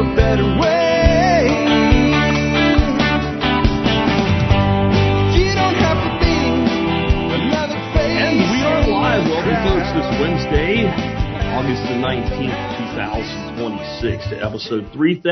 a better way. You don't have to be another face. And we are live. Welcome, folks, this Wednesday, August the 19th, 2026, to episode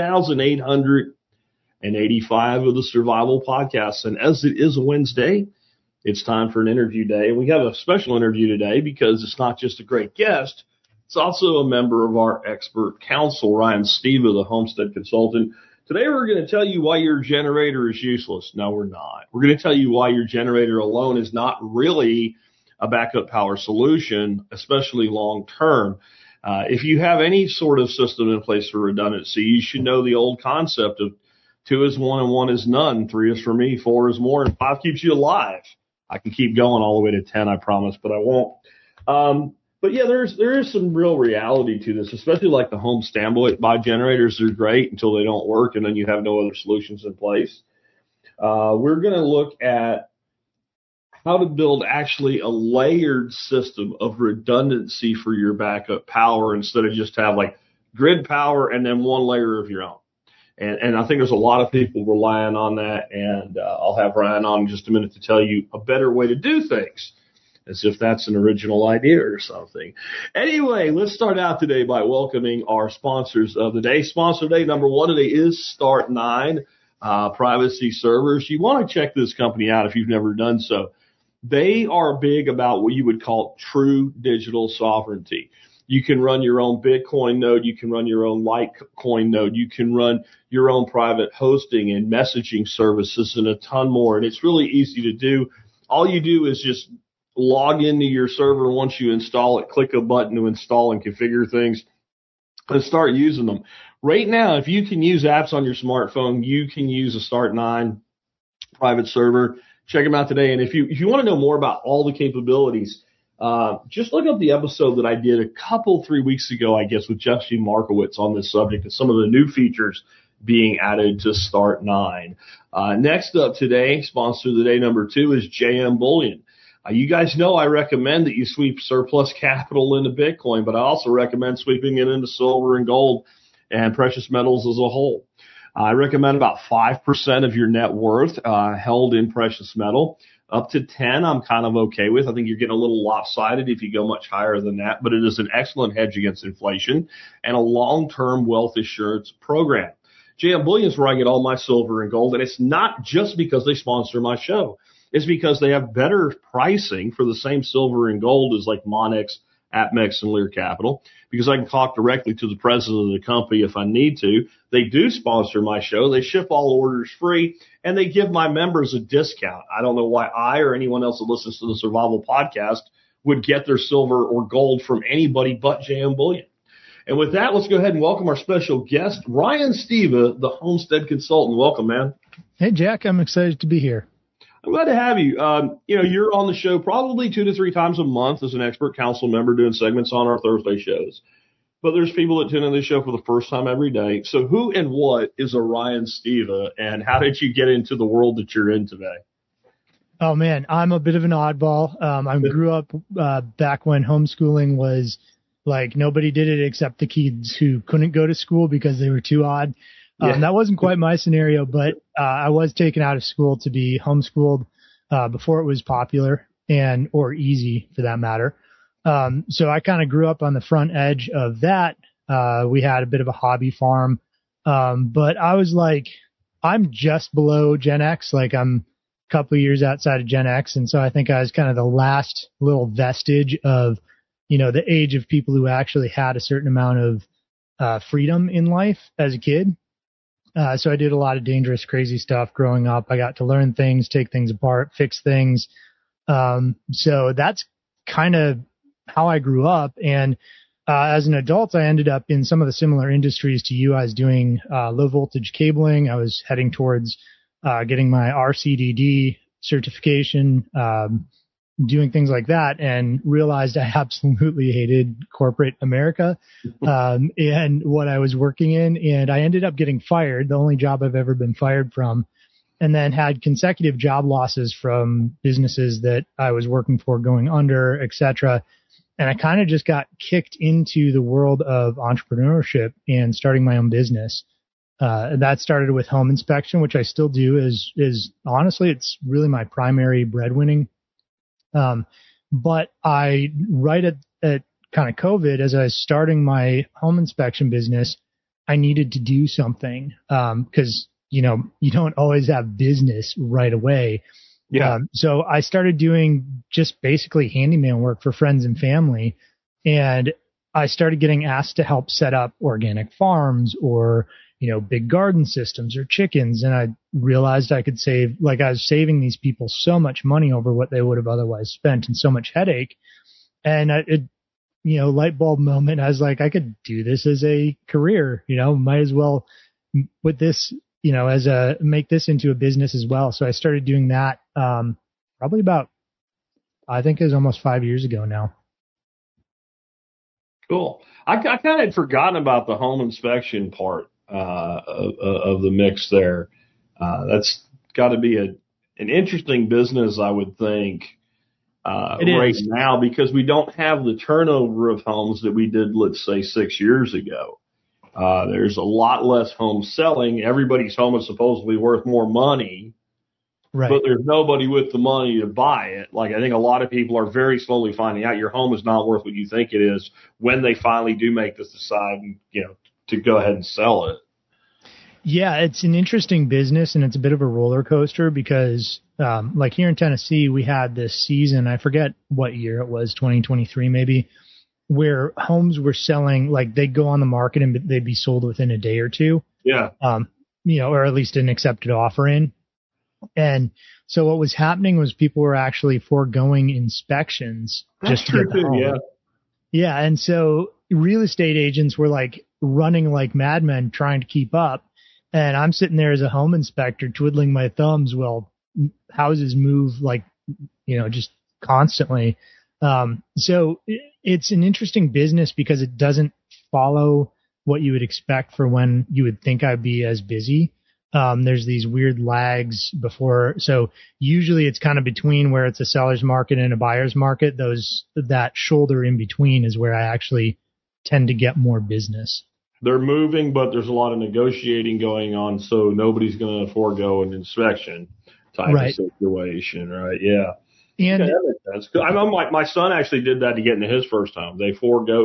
3,885 of the Survival Podcast. And as it is a Wednesday, it's time for an interview day. And we have a special interview today because it's not just a great guest, it's also a member of our expert council, Ryan Steva, the Homestead Consultant. Today we're going to tell you why your generator is useless. No, we're not. We're going to tell you why your generator alone is not really a backup power solution, especially long term. If you have any sort of system in place for redundancy, you should know the old concept of 2 is 1 and 1 is none, 3 is for me, 4 is more, and 5 keeps you alive. I can keep going all the way to 10, I promise, but I won't. But yeah, there is some real reality to this, especially like the home standby generators. They're great until they don't work, and then you have no other solutions in place. We're going to look at how to build actually a layered system of redundancy for your backup power instead of just have like grid power and then one layer of your own. And I think there's a lot of people relying on that, and I'll have Ryan on in just a minute to tell you a better way to do things, as if that's an original idea or something. Anyway, let's start out today by welcoming our sponsors of the day. Sponsor day number 1 today is Start9 Privacy Servers. You want to check this company out if you've never done so. They are big about what you would call true digital sovereignty. You can run your own Bitcoin node. You can run your own Litecoin node. You can run your own private hosting and messaging services and a ton more. And it's really easy to do. All you do is just log into your server once you install it, click a button to install and configure things, and start using them. Right now, if you can use apps on your smartphone, you can use a Start9 private server. Check them out today. And if you want to know more about all the capabilities, just look up the episode that I did 3 weeks ago, I guess, with Jesse Markowitz on this subject and some of the new features being added to Start9. Next up today, sponsor of the day number 2 is JM Bullion. You guys know I recommend that you sweep surplus capital into Bitcoin, but I also recommend sweeping it into silver and gold and precious metals as a whole. I recommend about 5% of your net worth held in precious metal. Up to 10, I'm kind of okay with. I think you're getting a little lopsided if you go much higher than that, but it is an excellent hedge against inflation and a long-term wealth assurance program. JM Bullion is where I get all my silver and gold, and it's not just because they sponsor my show. It's because they have better pricing for the same silver and gold as like Monex, APMEX, and Lear Capital, because I can talk directly to the president of the company if I need to. They do sponsor my show. They ship all orders free, and they give my members a discount. I don't know why I or anyone else that listens to the Survival Podcast would get their silver or gold from anybody but JM Bullion. And with that, let's go ahead and welcome our special guest, Ryan Steva, the Homestead Consultant. Welcome, man. Hey, Jack. I'm excited to be here. I'm glad to have you. You're on the show probably 2 to 3 times a month as an expert council member doing segments on our Thursday shows. But there's people that tune in the show for the first time every day. So who and what is a Ryan Steva, and how did you get into the world that you're in today? Oh, man, I'm a bit of an oddball. I grew up back when homeschooling was like nobody did it except the kids who couldn't go to school because they were too odd. That wasn't quite my scenario, but I was taken out of school to be homeschooled before it was popular or easy for that matter. So I kind of grew up on the front edge of that. We had a bit of a hobby farm, but I was like, I'm just below Gen X. Like I'm a couple of years outside of Gen X, and so I think I was kind of the last little vestige of, the age of people who actually had a certain amount of freedom in life as a kid. So I did a lot of dangerous, crazy stuff growing up. I got to learn things, take things apart, fix things. So that's kind of how I grew up. And as an adult, I ended up in some of the similar industries to you. I was doing low voltage cabling. I was heading towards getting my RCDD certification, doing things like that, and realized I absolutely hated corporate America and what I was working in. And I ended up getting fired, the only job I've ever been fired from, and then had consecutive job losses from businesses that I was working for going under, et cetera. And I kind of just got kicked into the world of entrepreneurship and starting my own business. And that started with home inspection, which I still do is honestly, it's really my primary breadwinning. But right at kind of COVID, as I was starting my home inspection business, I needed to do something, cause you don't always have business right away. Yeah. So I started doing just basically handyman work for friends and family. And I started getting asked to help set up organic farms or, big garden systems or chickens. And I realized I could save, I was saving these people so much money over what they would have otherwise spent and so much headache. And light bulb moment, I was like, I could do this as a career, might as well put this, make this into a business as well. So I started doing that, probably about, I think it was almost 5 years ago now. Cool. I kind of had forgotten about the home inspection part of the mix there. That's got to be an interesting business, I would think, right now, because we don't have the turnover of homes that we did, let's say, 6 years ago. There's a lot less homes selling. Everybody's home is supposedly worth more money. Right. But there's nobody with the money to buy it. I think a lot of people are very slowly finding out your home is not worth what you think it is when they finally do make this decide, to go ahead and sell it. Yeah, it's an interesting business, and it's a bit of a roller coaster because, here in Tennessee, we had this season, I forget what year it was, 2023 maybe, where homes were selling, they'd go on the market and they'd be sold within a day or two. Yeah. Or at least an accepted offer in. And so what was happening was people were actually foregoing inspections just to get the home. Yeah. Yeah. And so real estate agents were running like madmen trying to keep up. And I'm sitting there as a home inspector twiddling my thumbs while houses move just constantly. So it's an interesting business because it doesn't follow what you would expect for when you would think I'd be as busy. There's these weird lags before. So usually it's kind of between where it's a seller's market and a buyer's market. That shoulder in between is where I actually tend to get more business. They're moving, but there's a lot of negotiating going on. So nobody's going to forego an inspection type of situation. Right. Yeah. And that makes sense. I know my son actually did that to get into his first home. They forewent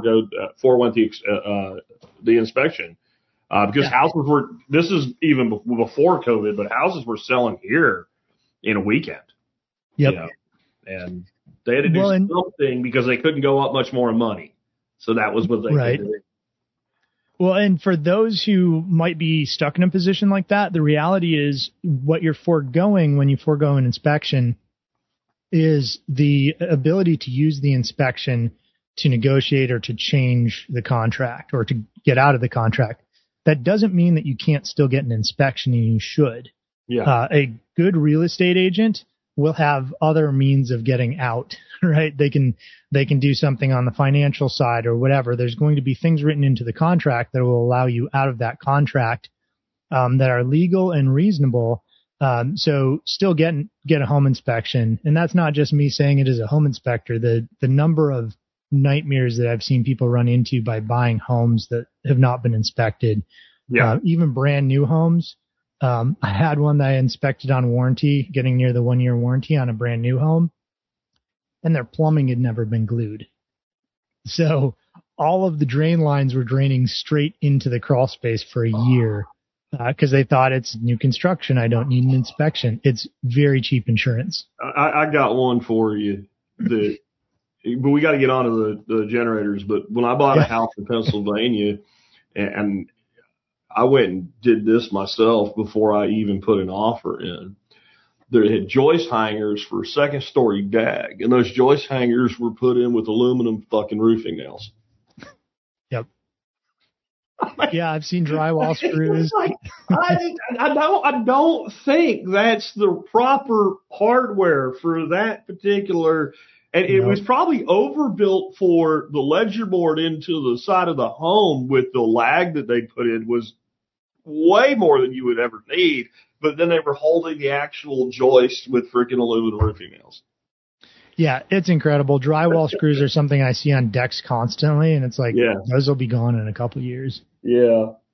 the inspection. Because houses were, this is even before COVID, but houses were selling here in a weekend. Yep. And they had to do something because they couldn't go up much more in money. So that was what they could do. Well, and for those who might be stuck in a position like that, the reality is what you're foregoing when you forego an inspection is the ability to use the inspection to negotiate or to change the contract or to get out of the contract. That doesn't mean that you can't still get an inspection, and you should. Yeah. A good real estate agent will have other means of getting out, right? They can do something on the financial side or whatever. There's going to be things written into the contract that will allow you out of that contract that are legal and reasonable. So still get a home inspection. And that's not just me saying it as a home inspector. The number of nightmares that I've seen people run into by buying homes that have not been inspected. Yeah. Even brand new homes. I had one that I inspected on warranty, getting near the 1 year warranty on a brand new home, and their plumbing had never been glued. So all of the drain lines were draining straight into the crawl space for a year because they thought it's new construction. I don't need an inspection. It's very cheap insurance. I got one for you. But we got to get on to the generators. But when I bought a house in Pennsylvania, and I went and did this myself before I even put an offer in, they had joist hangers for second story DAG, and those joist hangers were put in with aluminum fucking roofing nails. Yep. Yeah, I've seen drywall screws. I don't think that's the proper hardware for that particular. And it was probably overbuilt for the ledger board into the side of the home with the lag that they put in was way more than you would ever need. But then they were holding the actual joist with freaking aluminum roofing nails. Yeah, it's incredible. Drywall screws are something I see on decks constantly, and it's like, those will be gone in a couple of years. Yeah.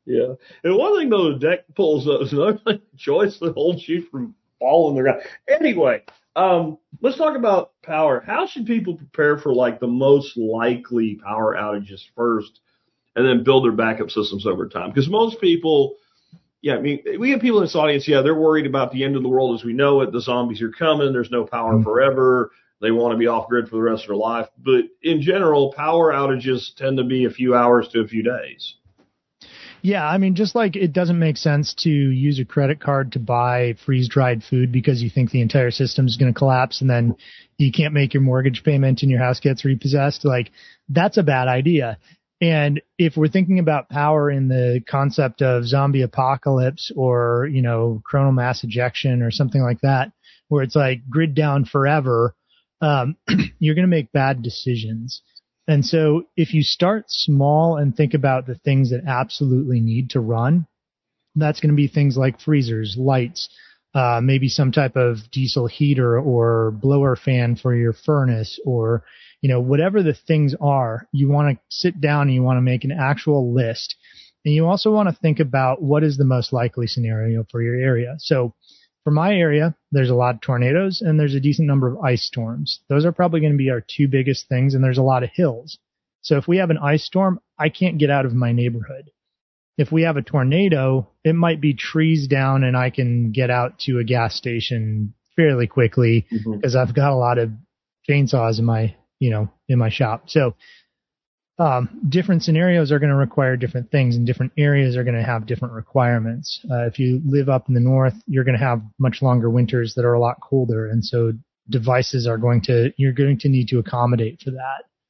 Yeah. And one thing though, the deck pulls up is another thing, choice that holds you from falling the ground. Anyway, let's talk about power. How should people prepare for like the most likely power outages first and then build their backup systems over time? Because most people, yeah, I mean, we have people in this audience, yeah, they're worried about the end of the world as we know it. The zombies are coming. There's no power forever. They want to be off grid for the rest of their life. But in general, power outages tend to be a few hours to a few days. Yeah, I mean, just like it doesn't make sense to use a credit card to buy freeze-dried food because you think the entire system is going to collapse and then you can't make your mortgage payment and your house gets repossessed. Like, that's a bad idea. And if we're thinking about power in the concept of zombie apocalypse or, you know, coronal mass ejection or something like that, where it's like grid down forever, you're going to make bad decisions. And so if you start small and think about the things that absolutely need to run, that's going to be things like freezers, lights, maybe some type of diesel heater or blower fan for your furnace, or, you know, whatever the things are. You want to sit down and you want to make an actual list. And you also want to think about what is the most likely scenario for your area. So for my area, there's a lot of tornadoes and there's a decent number of ice storms. Those are probably going to be our two biggest things, and there's a lot of hills. So if we have an ice storm, I can't get out of my neighborhood. If we have a tornado, it might be trees down and I can get out to a gas station fairly quickly because I've got a lot of chainsaws in my shop. So different scenarios are going to require different things, and different areas are going to have different requirements. If you live up in the north, you're going to have much longer winters that are a lot colder, and so devices you're going to need to accommodate for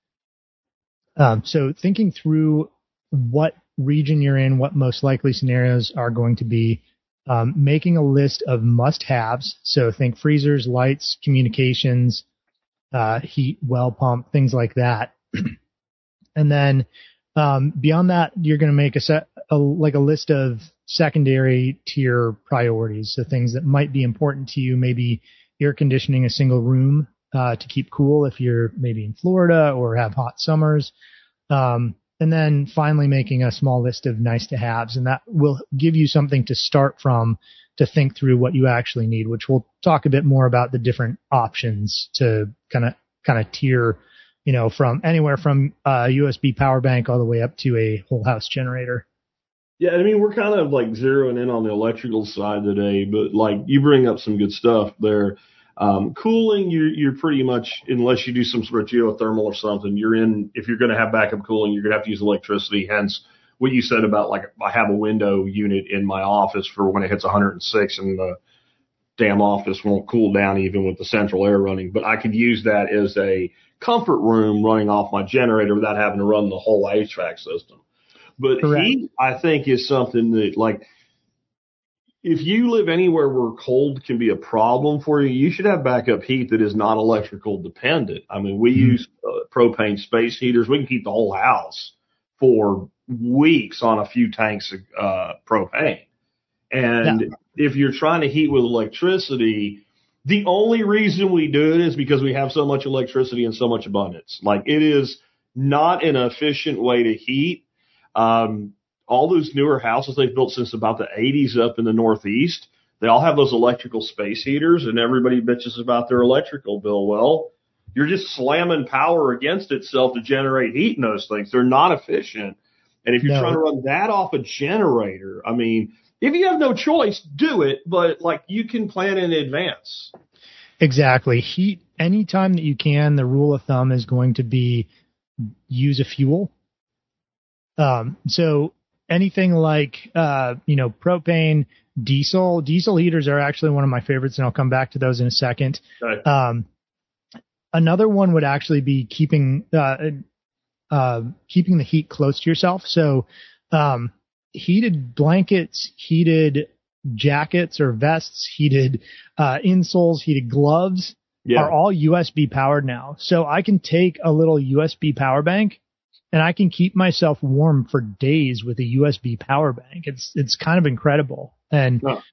that. So thinking through what region you're in, what most likely scenarios are going to be, making a list of must-haves. So think freezers, lights, communications, heat, well pump, things like that. And then beyond that, you're going to make a list of secondary tier priorities. So things that might be important to you, maybe air conditioning a single room to keep cool if you're maybe in Florida or have hot summers. And then finally making a small list of nice to haves. And that will give you something to start from to think through what you actually need, which we'll talk a bit more about the different options to kind of tier, you know, from anywhere from a USB power bank all the way up to a whole house generator. Yeah, I mean, we're kind of like zeroing in on the electrical side today, but like you bring up some good stuff there. Cooling, you're pretty much, unless you do some sort of geothermal or something, if you're going to have backup cooling, you're going to have to use electricity. Hence what you said about like, I have a window unit in my office for when it hits 106 and the damn office won't cool down even with the central air running, but I could use that as a comfort room running off my generator without having to run the whole HVAC system. But Correct. Heat, I think, is something that, like, if you live anywhere where cold can be a problem for you, you should have backup heat that is not electrical dependent. I mean, we use propane space heaters. We can keep the whole house for weeks on a few tanks of propane. And if you're trying to heat with electricity, the only reason we do it is because we have so much electricity and so much abundance. Like, it is not an efficient way to heat. All those newer houses they've built since about the 80s up in the Northeast, they all have those electrical space heaters, and everybody bitches about their electrical bill. Well, you're just slamming power against itself to generate heat in those things. They're not efficient. And if you're trying to run that off a generator, I mean, if you have no choice, do it, but like, you can plan in advance. Exactly. Heat anytime that you can. The rule of thumb is going to be use a fuel. So anything like, propane, diesel heaters are actually one of my favorites, and I'll come back to those in a second. Okay. Another one would actually be keeping the heat close to yourself. So, heated blankets, heated jackets or vests, heated insoles, heated gloves are all USB powered now. So I can take a little USB power bank and I can keep myself warm for days with a USB power bank. It's kind of incredible. And you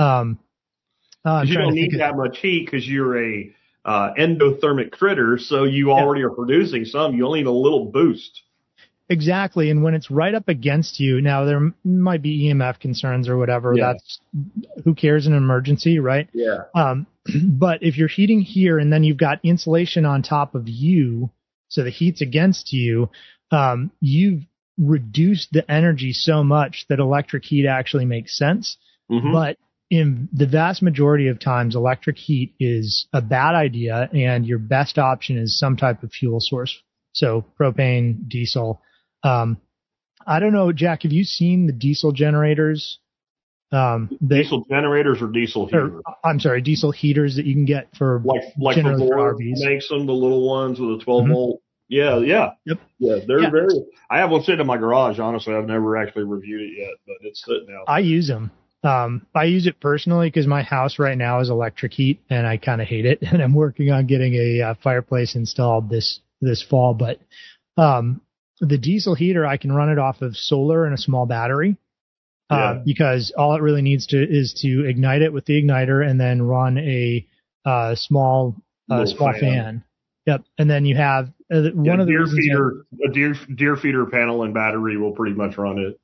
don't need that much heat because you're a endothermic critter, so you already are producing some. You only need a little boost. Exactly. And when it's right up against you, now there might be EMF concerns or whatever. Yeah. That's who cares in an emergency, right? Yeah. But if you're heating here and then you've got insulation on top of you, so the heat's against you, you've reduced the energy so much that electric heat actually makes sense. Mm-hmm. But in the vast majority of times, electric heat is a bad idea, and your best option is some type of fuel source. So propane, diesel. I don't know, Jack, have you seen the diesel generators? Diesel generators or diesel heaters? I'm sorry, diesel heaters that you can get for like generally the for Ford RVs. makes them, the little ones with a 12 volt. Yeah. Yep. Yeah, they're Yeah. very. I have one sitting in my garage. Honestly, I've never actually reviewed it yet, but it's sitting out. I use them. I use it personally because my house right now is electric heat, and I kind of hate it. And I'm working on getting a fireplace installed this fall. But the diesel heater, I can run it off of solar and a small battery. Because all it really needs is to ignite it with the igniter and then run a small fan. Yep. And then you have one of the deer reasons feeder, a deer feeder panel and battery will pretty much run it.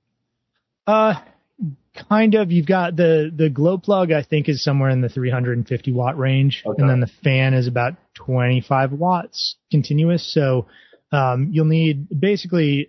Kind of. You've got the glow plug, I think, is somewhere in the 350 watt range. Okay. And then the fan is about 25 watts continuous. So you'll need basically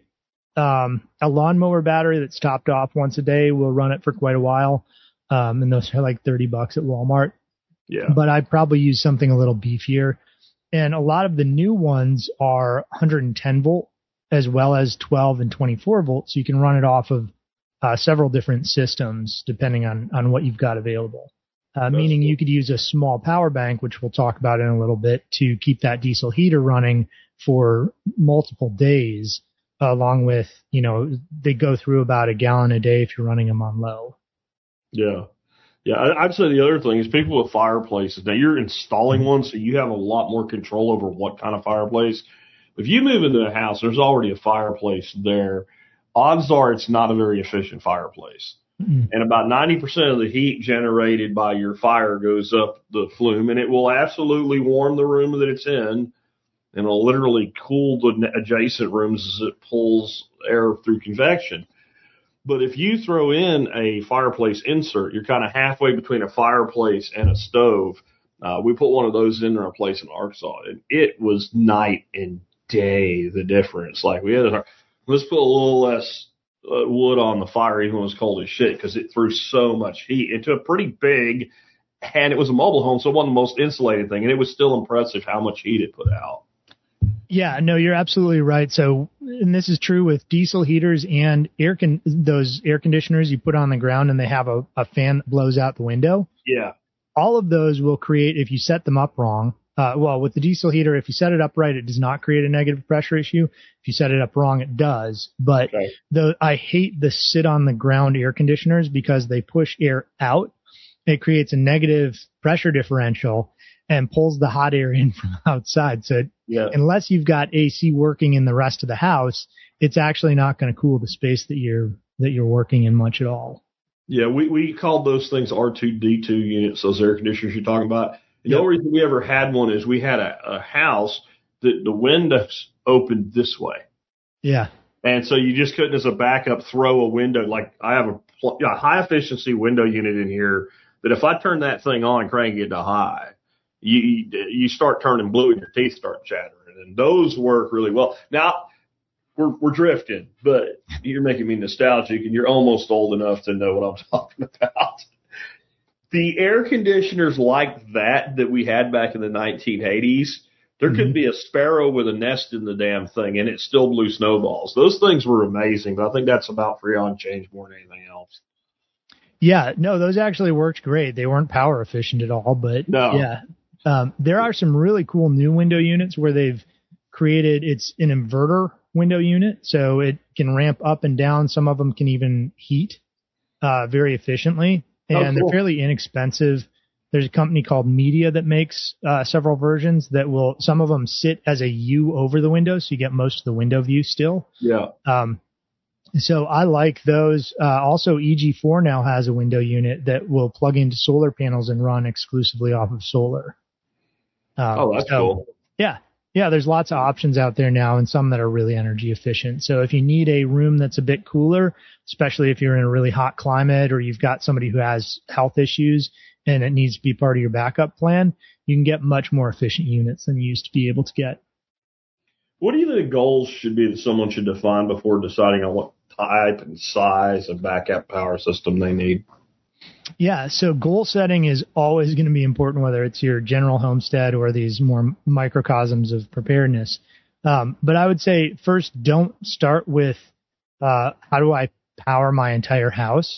a lawnmower battery that's topped off once a day will run it for quite a while. And those are like $30 at Walmart. Yeah. But I'd probably use something a little beefier. And a lot of the new ones are 110 volt as well as 12 and 24 volts. So you can run it off of several different systems depending on what you've got available. Meaning you could use a small power bank, which we'll talk about in a little bit, to keep that diesel heater running for multiple days. Along with, they go through about a gallon a day if you're running them on low. Yeah. Yeah. I'd say the other thing is people with fireplaces. Now you're installing one, so you have a lot more control over what kind of fireplace. If you move into a house, there's already a fireplace there. Odds are it's not a very efficient fireplace. Mm-hmm. And about 90% of the heat generated by your fire goes up the flume, and it will absolutely warm the room that it's in. And it'll literally cool the adjacent rooms as it pulls air through convection. But if you throw in a fireplace insert, you're kind of halfway between a fireplace and a stove. We put one of those in our place in Arkansas, and it was night and day, the difference. Like let's put a little less wood on the fire even when it was cold as shit, because it threw so much heat into a pretty big, and it was a mobile home, so it wasn't the most insulated thing, and it was still impressive how much heat it put out. Yeah, no, you're absolutely right. So, and this is true with diesel heaters and those air conditioners you put on the ground and they have a fan that blows out the window. Yeah. All of those will create, if you set them up wrong, with the diesel heater, if you set it up right, it does not create a negative pressure issue. If you set it up wrong, it does. But I hate the sit on the ground air conditioners because they push air out. It creates a negative pressure differential and pulls the hot air in from outside. So unless you've got AC working in the rest of the house, it's actually not going to cool the space that you're working in much at all. Yeah, we called those things R2D2 units, those air conditioners you're talking about. The only reason we ever had one is we had a house that the windows opened this way. Yeah. And so you just couldn't, as a backup, throw a window. Like I have a high efficiency window unit in here that if I turn that thing on, crank it to high, you start turning blue and your teeth start chattering, and those work really well. Now we're drifting, but you're making me nostalgic, and you're almost old enough to know what I'm talking about. The air conditioners like that we had back in the 1980s, there could be a sparrow with a nest in the damn thing, and it still blew snowballs. Those things were amazing, but I think that's about freon change more than anything else. Yeah, no, those actually worked great. They weren't power efficient at all, but yeah. There are some really cool new window units where they've created, it's an inverter window unit, so it can ramp up and down. Some of them can even heat very efficiently, and they're fairly inexpensive. There's a company called Media that makes several versions that will, some of them sit as a U over the window, so you get most of the window view still. Yeah. So I like those. Also, EG4 now has a window unit that will plug into solar panels and run exclusively off of solar. That's cool. Yeah. Yeah, there's lots of options out there now and some that are really energy efficient. So if you need a room that's a bit cooler, especially if you're in a really hot climate or you've got somebody who has health issues and it needs to be part of your backup plan, you can get much more efficient units than you used to be able to get. What do you think goals should be that someone should define before deciding on what type and size of backup power system they need? Yeah, so goal setting is always going to be important, whether it's your general homestead or these more microcosms of preparedness. But I would say first, don't start with how do I power my entire house?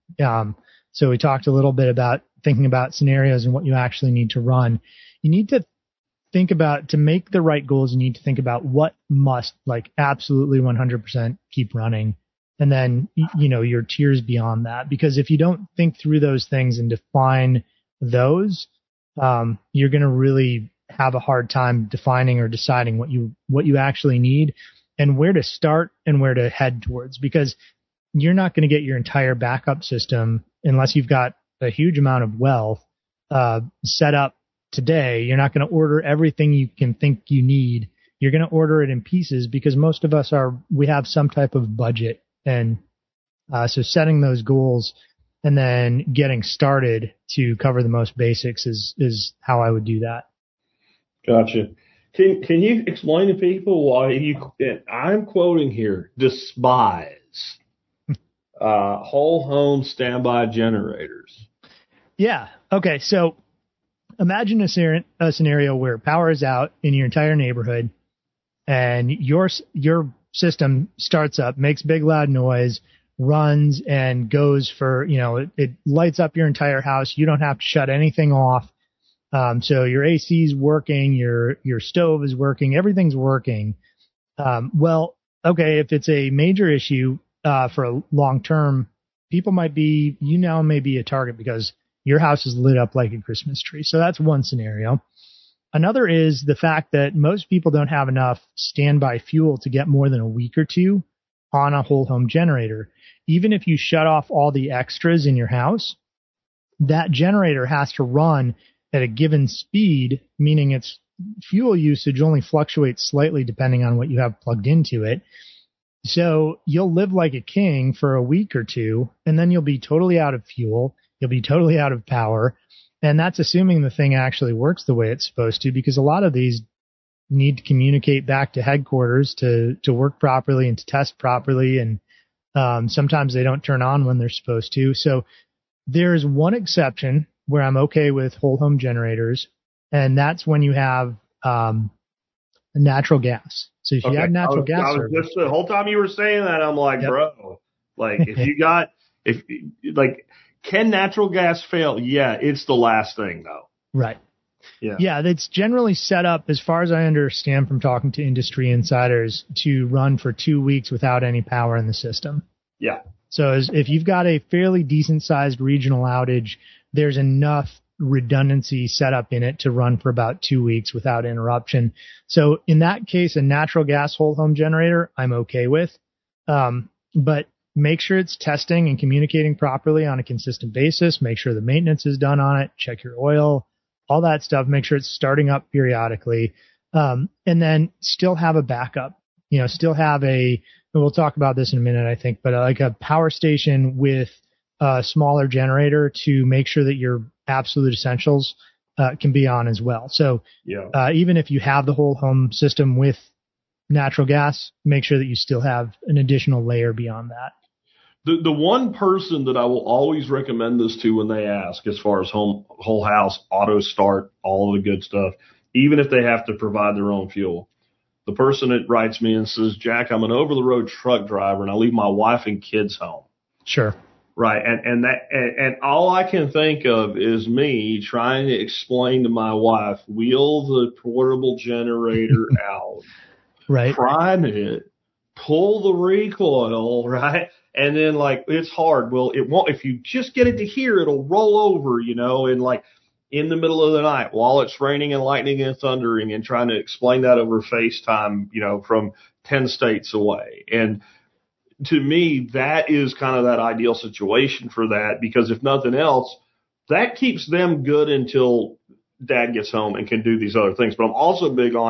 So we talked a little bit about thinking about scenarios and what you actually need to run. You need to think about, to make the right goals, you need to think about what must, like, absolutely 100% keep running. And then, your tiers beyond that, because if you don't think through those things and define those, you're going to really have a hard time defining or deciding what you actually need and where to start and where to head towards, because you're not going to get your entire backup system unless you've got a huge amount of wealth set up today. You're not going to order everything you can think you need. You're going to order it in pieces because most of us we have some type of budget. And so setting those goals and then getting started to cover the most basics is how I would do that. Gotcha. Can you explain to people why I'm quoting here, despise whole home standby generators? Yeah. Okay. So imagine a scenario where power is out in your entire neighborhood and your system starts up, makes big loud noise, runs and goes for, it lights up your entire house. You don't have to shut anything off. So your AC is working, your stove is working, everything's working. Well, okay, if it's a major issue for a long term, people may be a target because your house is lit up like a Christmas tree. So that's one scenario. Another is the fact that most people don't have enough standby fuel to get more than a week or two on a whole home generator. Even if you shut off all the extras in your house, that generator has to run at a given speed, meaning its fuel usage only fluctuates slightly depending on what you have plugged into it. So you'll live like a king for a week or two, and then you'll be totally out of fuel. You'll be totally out of power. And that's assuming the thing actually works the way it's supposed to, because a lot of these need to communicate back to headquarters to work properly and to test properly. And sometimes they don't turn on when they're supposed to. So there's one exception where I'm okay with whole home generators, and that's when you have natural gas. So if you have natural gas service, just the whole time you were saying that, I'm like, bro, like can natural gas fail? Yeah, it's the last thing though. Right. Yeah, that's generally set up, as far as I understand from talking to industry insiders, to run for 2 weeks without any power in the system. Yeah. So if you've got a fairly decent sized regional outage, there's enough redundancy set up in it to run for about 2 weeks without interruption. So in that case, a natural gas whole home generator, I'm okay with. But make sure it's testing and communicating properly on a consistent basis. Make sure the maintenance is done on it. Check your oil, all that stuff. Make sure it's starting up periodically. And then still have a backup, still have and we'll talk about this in a minute, I think, but like a power station with a smaller generator to make sure that your absolute essentials can be on as well. So even if you have the whole home system with natural gas, make sure that you still have an additional layer beyond that. The one person that I will always recommend this to when they ask, as far as whole house, auto start, all of the good stuff, even if they have to provide their own fuel. The person that writes me and says, Jack, I'm an over-the-road truck driver, and I leave my wife and kids home. Sure. Right. And all I can think of is me trying to explain to my wife, wheel the portable generator out, right, prime it, pull the recoil, right? And then it's hard. Well, it won't, if you just get it to here, it'll roll over, and in the middle of the night while it's raining and lightning and thundering, and trying to explain that over FaceTime, from 10 states away. And to me, that is kind of that ideal situation for that, because if nothing else, that keeps them good until dad gets home and can do these other things. But I'm also big on,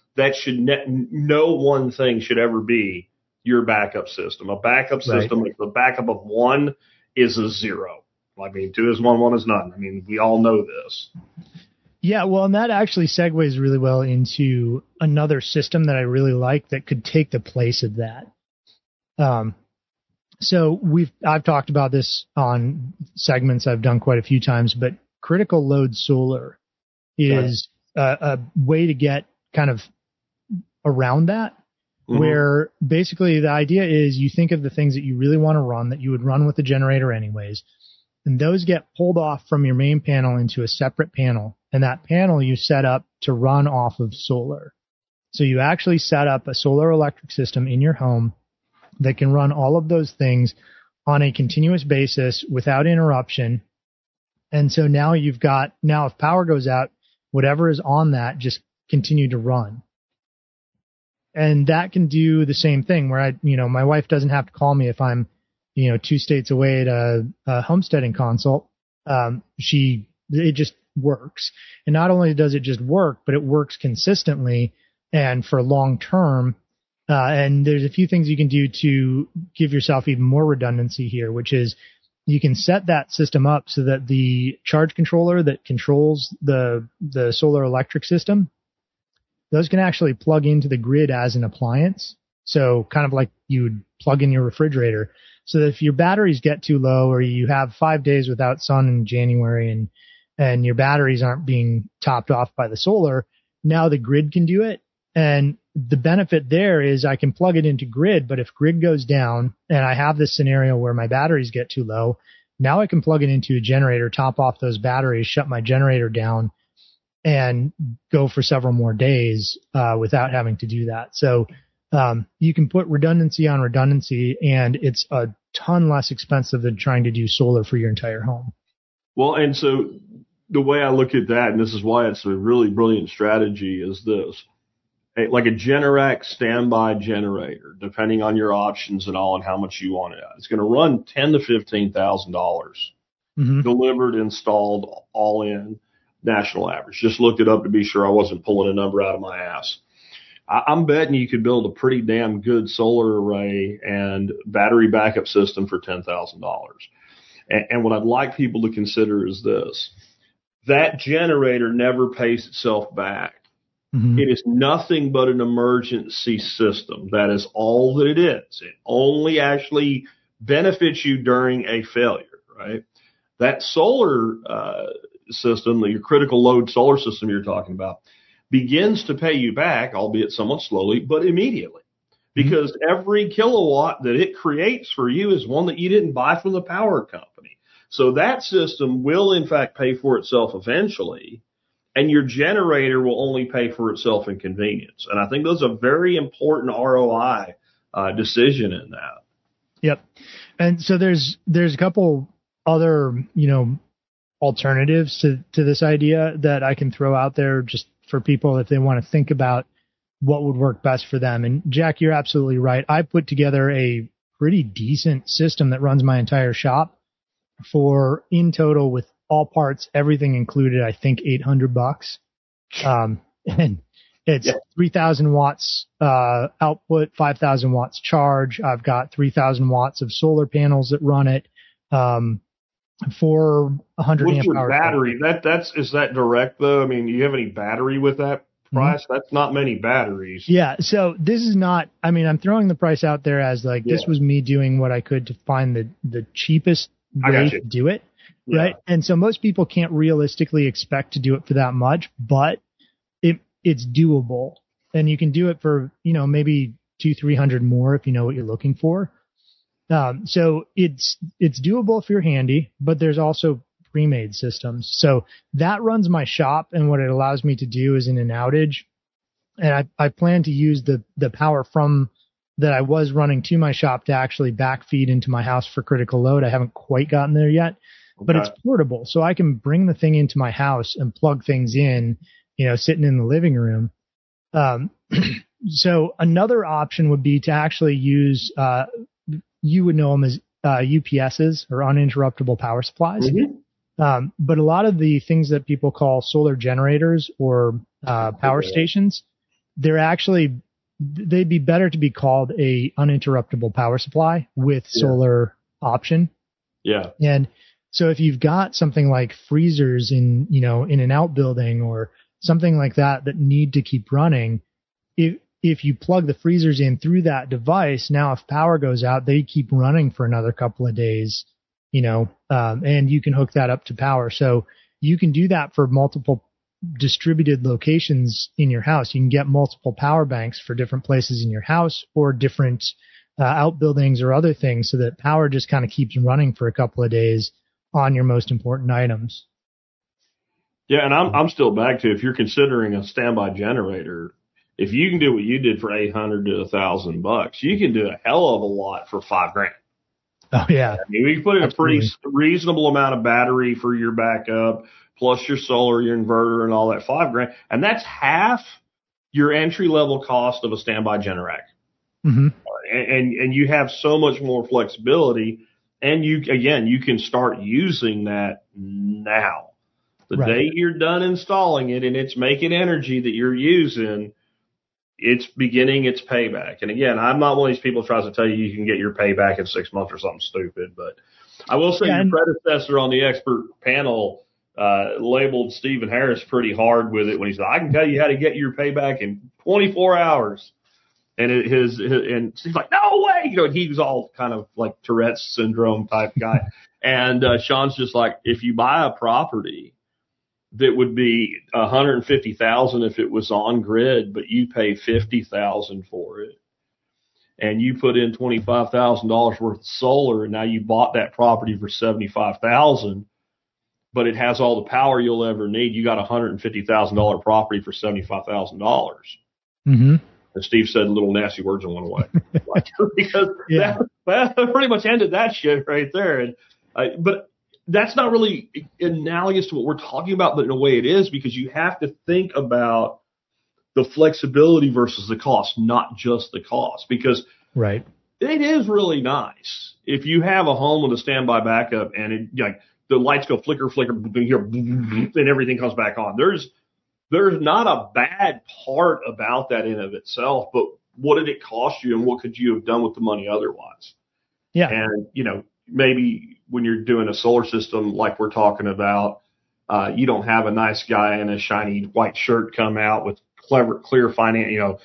that no one thing should ever be your backup system. A backup system, if the backup of 1 is a 0. I mean, 2 is 1, 1 is none. I mean, we all know this. Yeah, well, and that actually segues really well into another system that I really like that could take the place of that. So I've talked about this on segments I've done quite a few times, but critical load solar is a way to get kind of around that, where basically the idea is you think of the things that you really want to run that you would run with the generator anyways, and those get pulled off from your main panel into a separate panel, and that panel you set up to run off of solar. So you actually set up a solar electric system in your home that can run all of those things on a continuous basis without interruption. And so now if power goes out, whatever is on that just continue to run. And that can do the same thing where my wife doesn't have to call me if I'm, 2 states away at a homesteading consult. It just works. And not only does it just work, but it works consistently and for long term. And there's a few things you can do to give yourself even more redundancy here, which is you can set that system up so that the charge controller that controls the solar electric system, those can actually plug into the grid as an appliance. So kind of like you would plug in your refrigerator. So that if your batteries get too low or you have 5 days without sun in January and your batteries aren't being topped off by the solar, now the grid can do it. And the benefit there is I can plug it into grid, but if grid goes down and I have this scenario where my batteries get too low, now I can plug it into a generator, top off those batteries, shut my generator down, and go for several more days without having to do that. So you can put redundancy on redundancy, and it's a ton less expensive than trying to do solar for your entire home. Well, and so the way I look at that, and this is why it's a really brilliant strategy, is this. Like a Generac standby generator, depending on your options and all and how much you want it at. It's going to run $10,000 to $15,000 delivered, installed, all in, national average. Just looked it up to be sure I wasn't pulling a number out of my ass. I'm betting you could build a pretty damn good solar array and battery backup system for $10,000. And what I'd like people to consider is this. That generator never pays itself back. It is nothing but an emergency system. That is all that it is. It only actually benefits you during a failure, right? That solar system, your critical load solar system you're talking about, begins to pay you back, albeit somewhat slowly, but immediately. Because every kilowatt that it creates for you is one that you didn't buy from the power company. So that system will, in fact, pay for itself eventually. And your generator will only pay for itself in convenience. And I think those are a very important ROI decision in that. Yep. And so there's a couple other, alternatives to this idea that I can throw out there just for people if they want to think about what would work best for them. And Jack, you're absolutely right. I put together a pretty decent system that runs my entire shop for, in total, with all parts, everything included, I think $800. And it's 3,000 watts output, 5,000 watts charge. I've got 3,000 watts of solar panels that run it for 100 What's amp your hour. Battery? Is that direct though? I mean, do you have any battery with that price? That's not many batteries. Yeah. So this is not. I mean, I'm throwing the price out there as like this was me doing what I could to find the cheapest way to do it. Right. And so most people can't realistically expect to do it for that much, but it's doable, and you can do it for, maybe $200-300 more if you know what you're looking for. So it's doable if you're handy, but there's also pre-made systems. So that runs my shop, and what it allows me to do is in an outage. And I plan to use the power from that I was running to my shop to actually backfeed into my house for critical load. I haven't quite gotten there yet. But it's portable, so I can bring the thing into my house and plug things in, sitting in the living room. So another option would be to actually use, you would know them as UPSs, or uninterruptible power supplies. But a lot of the things that people call solar generators or power stations, they'd be better to be called a uninterruptible power supply with solar option. Yeah. And so if you've got something like freezers in an outbuilding or something like that need to keep running, if you plug the freezers in through that device, now if power goes out, they keep running for another couple of days, and you can hook that up to power. So you can do that for multiple distributed locations in your house. You can get multiple power banks for different places in your house or different outbuildings or other things so that power just kind of keeps running for a couple of days on your most important items. Yeah, and I'm still back to, if you're considering a standby generator, if you can do what you did for $800 to $1,000, you can do a hell of a lot for $5,000. Oh yeah. I mean, we can put in Absolutely. a pretty reasonable amount of battery for your backup, plus your solar, your inverter, and all that $5,000, and that's half your entry level cost of a standby generator. Mm-hmm. And you have so much more flexibility, and you can start using that now. The day you're done installing it and it's making energy that you're using, it's beginning its payback. And again, I'm not one of these people who tries to tell you can get your payback in 6 months or something stupid, but I will say your predecessor on the expert panel labeled Stephen Harris pretty hard with it when he said, I can tell you how to get your payback in 24 hours. And and Steve's like, no way. He was all kind of like Tourette's syndrome type guy. And Sean's just like, if you buy a property that would be $150,000 if it was on grid, but you pay $50,000 for it, and you put in $25,000 worth of solar, and now you bought that property for $75,000, but it has all the power you'll ever need. You got a $150,000 property for $75,000. Mm-hmm. And Steve said little nasty words and went away. Because that pretty much ended that shit right there. And but that's not really analogous to what we're talking about, but in a way it is, because you have to think about the flexibility versus the cost, not just the cost. Because it is really nice if you have a home with a standby backup and the lights go flicker, and everything comes back on. There's not a bad part about that in of itself, but what did it cost you and what could you have done with the money otherwise? Yeah. And, maybe when you're doing a solar system like we're talking about, you don't have a nice guy in a shiny white shirt come out with clear finance,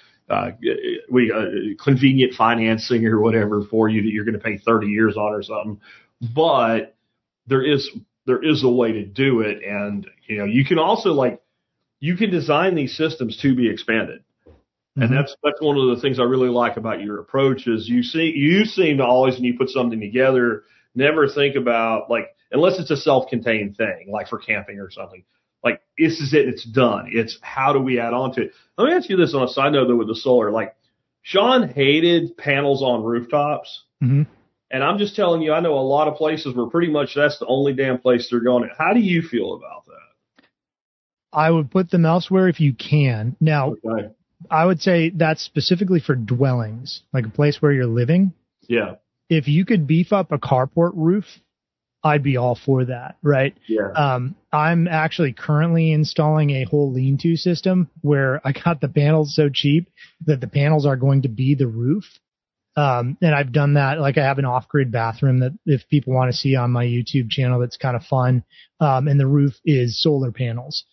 convenient financing or whatever for you that you're going to pay 30 years on or something. But there is a way to do it. And, you can also you can design these systems to be expanded. And that's one of the things I really like about your approach is you seem to always, when you put something together, never think about, unless it's a self-contained thing, like for camping or something, this is it, it's done. It's how do we add on to it? Let me ask you this on a side note, though, with the solar. Sean hated panels on rooftops. Mm-hmm. And I'm just telling you, I know a lot of places where pretty much that's the only damn place they're going. How do you feel about that? I would put them elsewhere if you can. Now, I would say that's specifically for dwellings, like a place where you're living. Yeah. If you could beef up a carport roof, I'd be all for that, right? Yeah. I'm actually currently installing a whole lean-to system where I got the panels so cheap that the panels are going to be the roof. And I've done that. I have an off-grid bathroom that if people want to see on my YouTube channel, that's kind of fun. And the roof is solar panels.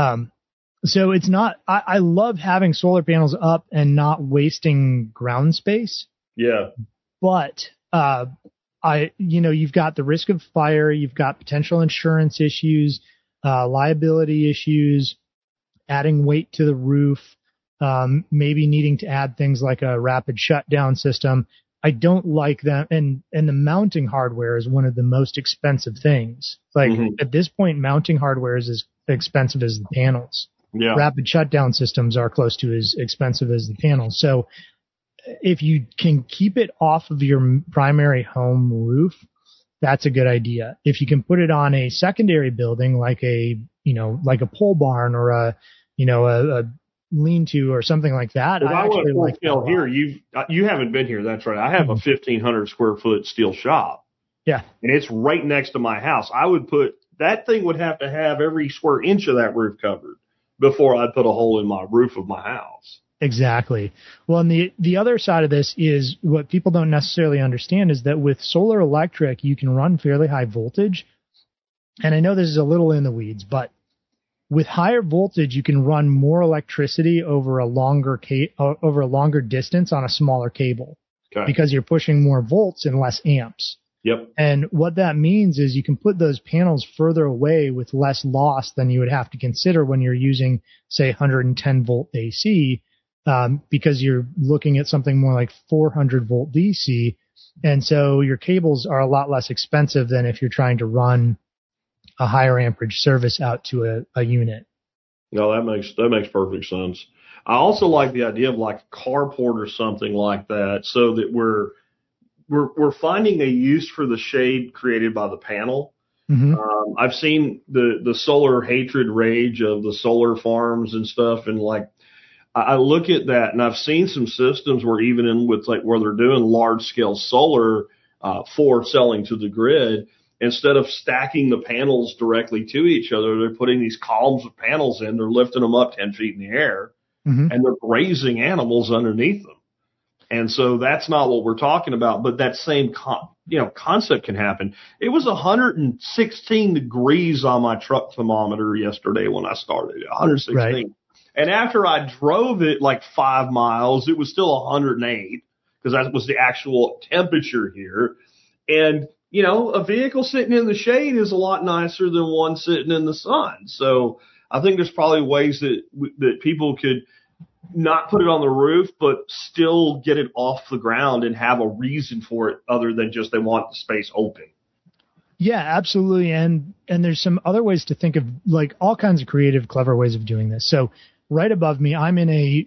So it's not, I love having solar panels up and not wasting ground space. Yeah. But, you've got the risk of fire, you've got potential insurance issues, liability issues, adding weight to the roof, maybe needing to add things like a rapid shutdown system. I don't like them. And the mounting hardware is one of the most expensive things. At this point, mounting hardware is as expensive as the panels. Yeah. Rapid shutdown systems are close to as expensive as the panels. So if you can keep it off of your primary home roof, that's a good idea. If you can put it on a secondary building, like a pole barn or a lean-to or something like that. I actually like that here. You haven't been here. That's right. I have a 1,500 square foot steel shop. Yeah. And it's right next to my house. That thing would have to have every square inch of that roof covered before I'd put a hole in my roof of my house. Exactly. Well, and the other side of this is what people don't necessarily understand is that with solar electric, you can run fairly high voltage. And I know this is a little in the weeds, but with higher voltage, you can run more electricity over a longer distance on a smaller cable because you're pushing more volts and less amps. Yep. And what that means is you can put those panels further away with less loss than you would have to consider when you're using, say, 110 volt AC, because you're looking at something more like 400 volt DC. And so your cables are a lot less expensive than if you're trying to run a higher amperage service out to a unit. No, that makes perfect sense. I also like the idea of like a carport or something like that, so that we're finding a use for the shade created by the panel. Mm-hmm. I've seen the solar hatred rage of the solar farms and stuff, and like I look at that, and I've seen some systems where even in with like where they're doing large scale solar for selling to the grid, instead of stacking the panels directly to each other, they're putting these columns of panels in. They're lifting them up 10 feet in the air, and they're grazing animals underneath them. And so that's not what we're talking about, but that same concept can happen. It was 116 degrees on my truck thermometer yesterday when I started. 116. Right. And after I drove it like 5 miles, it was still 108 because that was the actual temperature here. And, you know, a vehicle sitting in the shade is a lot nicer than one sitting in the sun. So I think there's probably ways that people could not put it on the roof, but still get it off the ground and have a reason for it other than just they want the space open. Yeah, absolutely. And there's some other ways to think of, like, all kinds of creative, clever ways of doing this. So right above me, I'm in a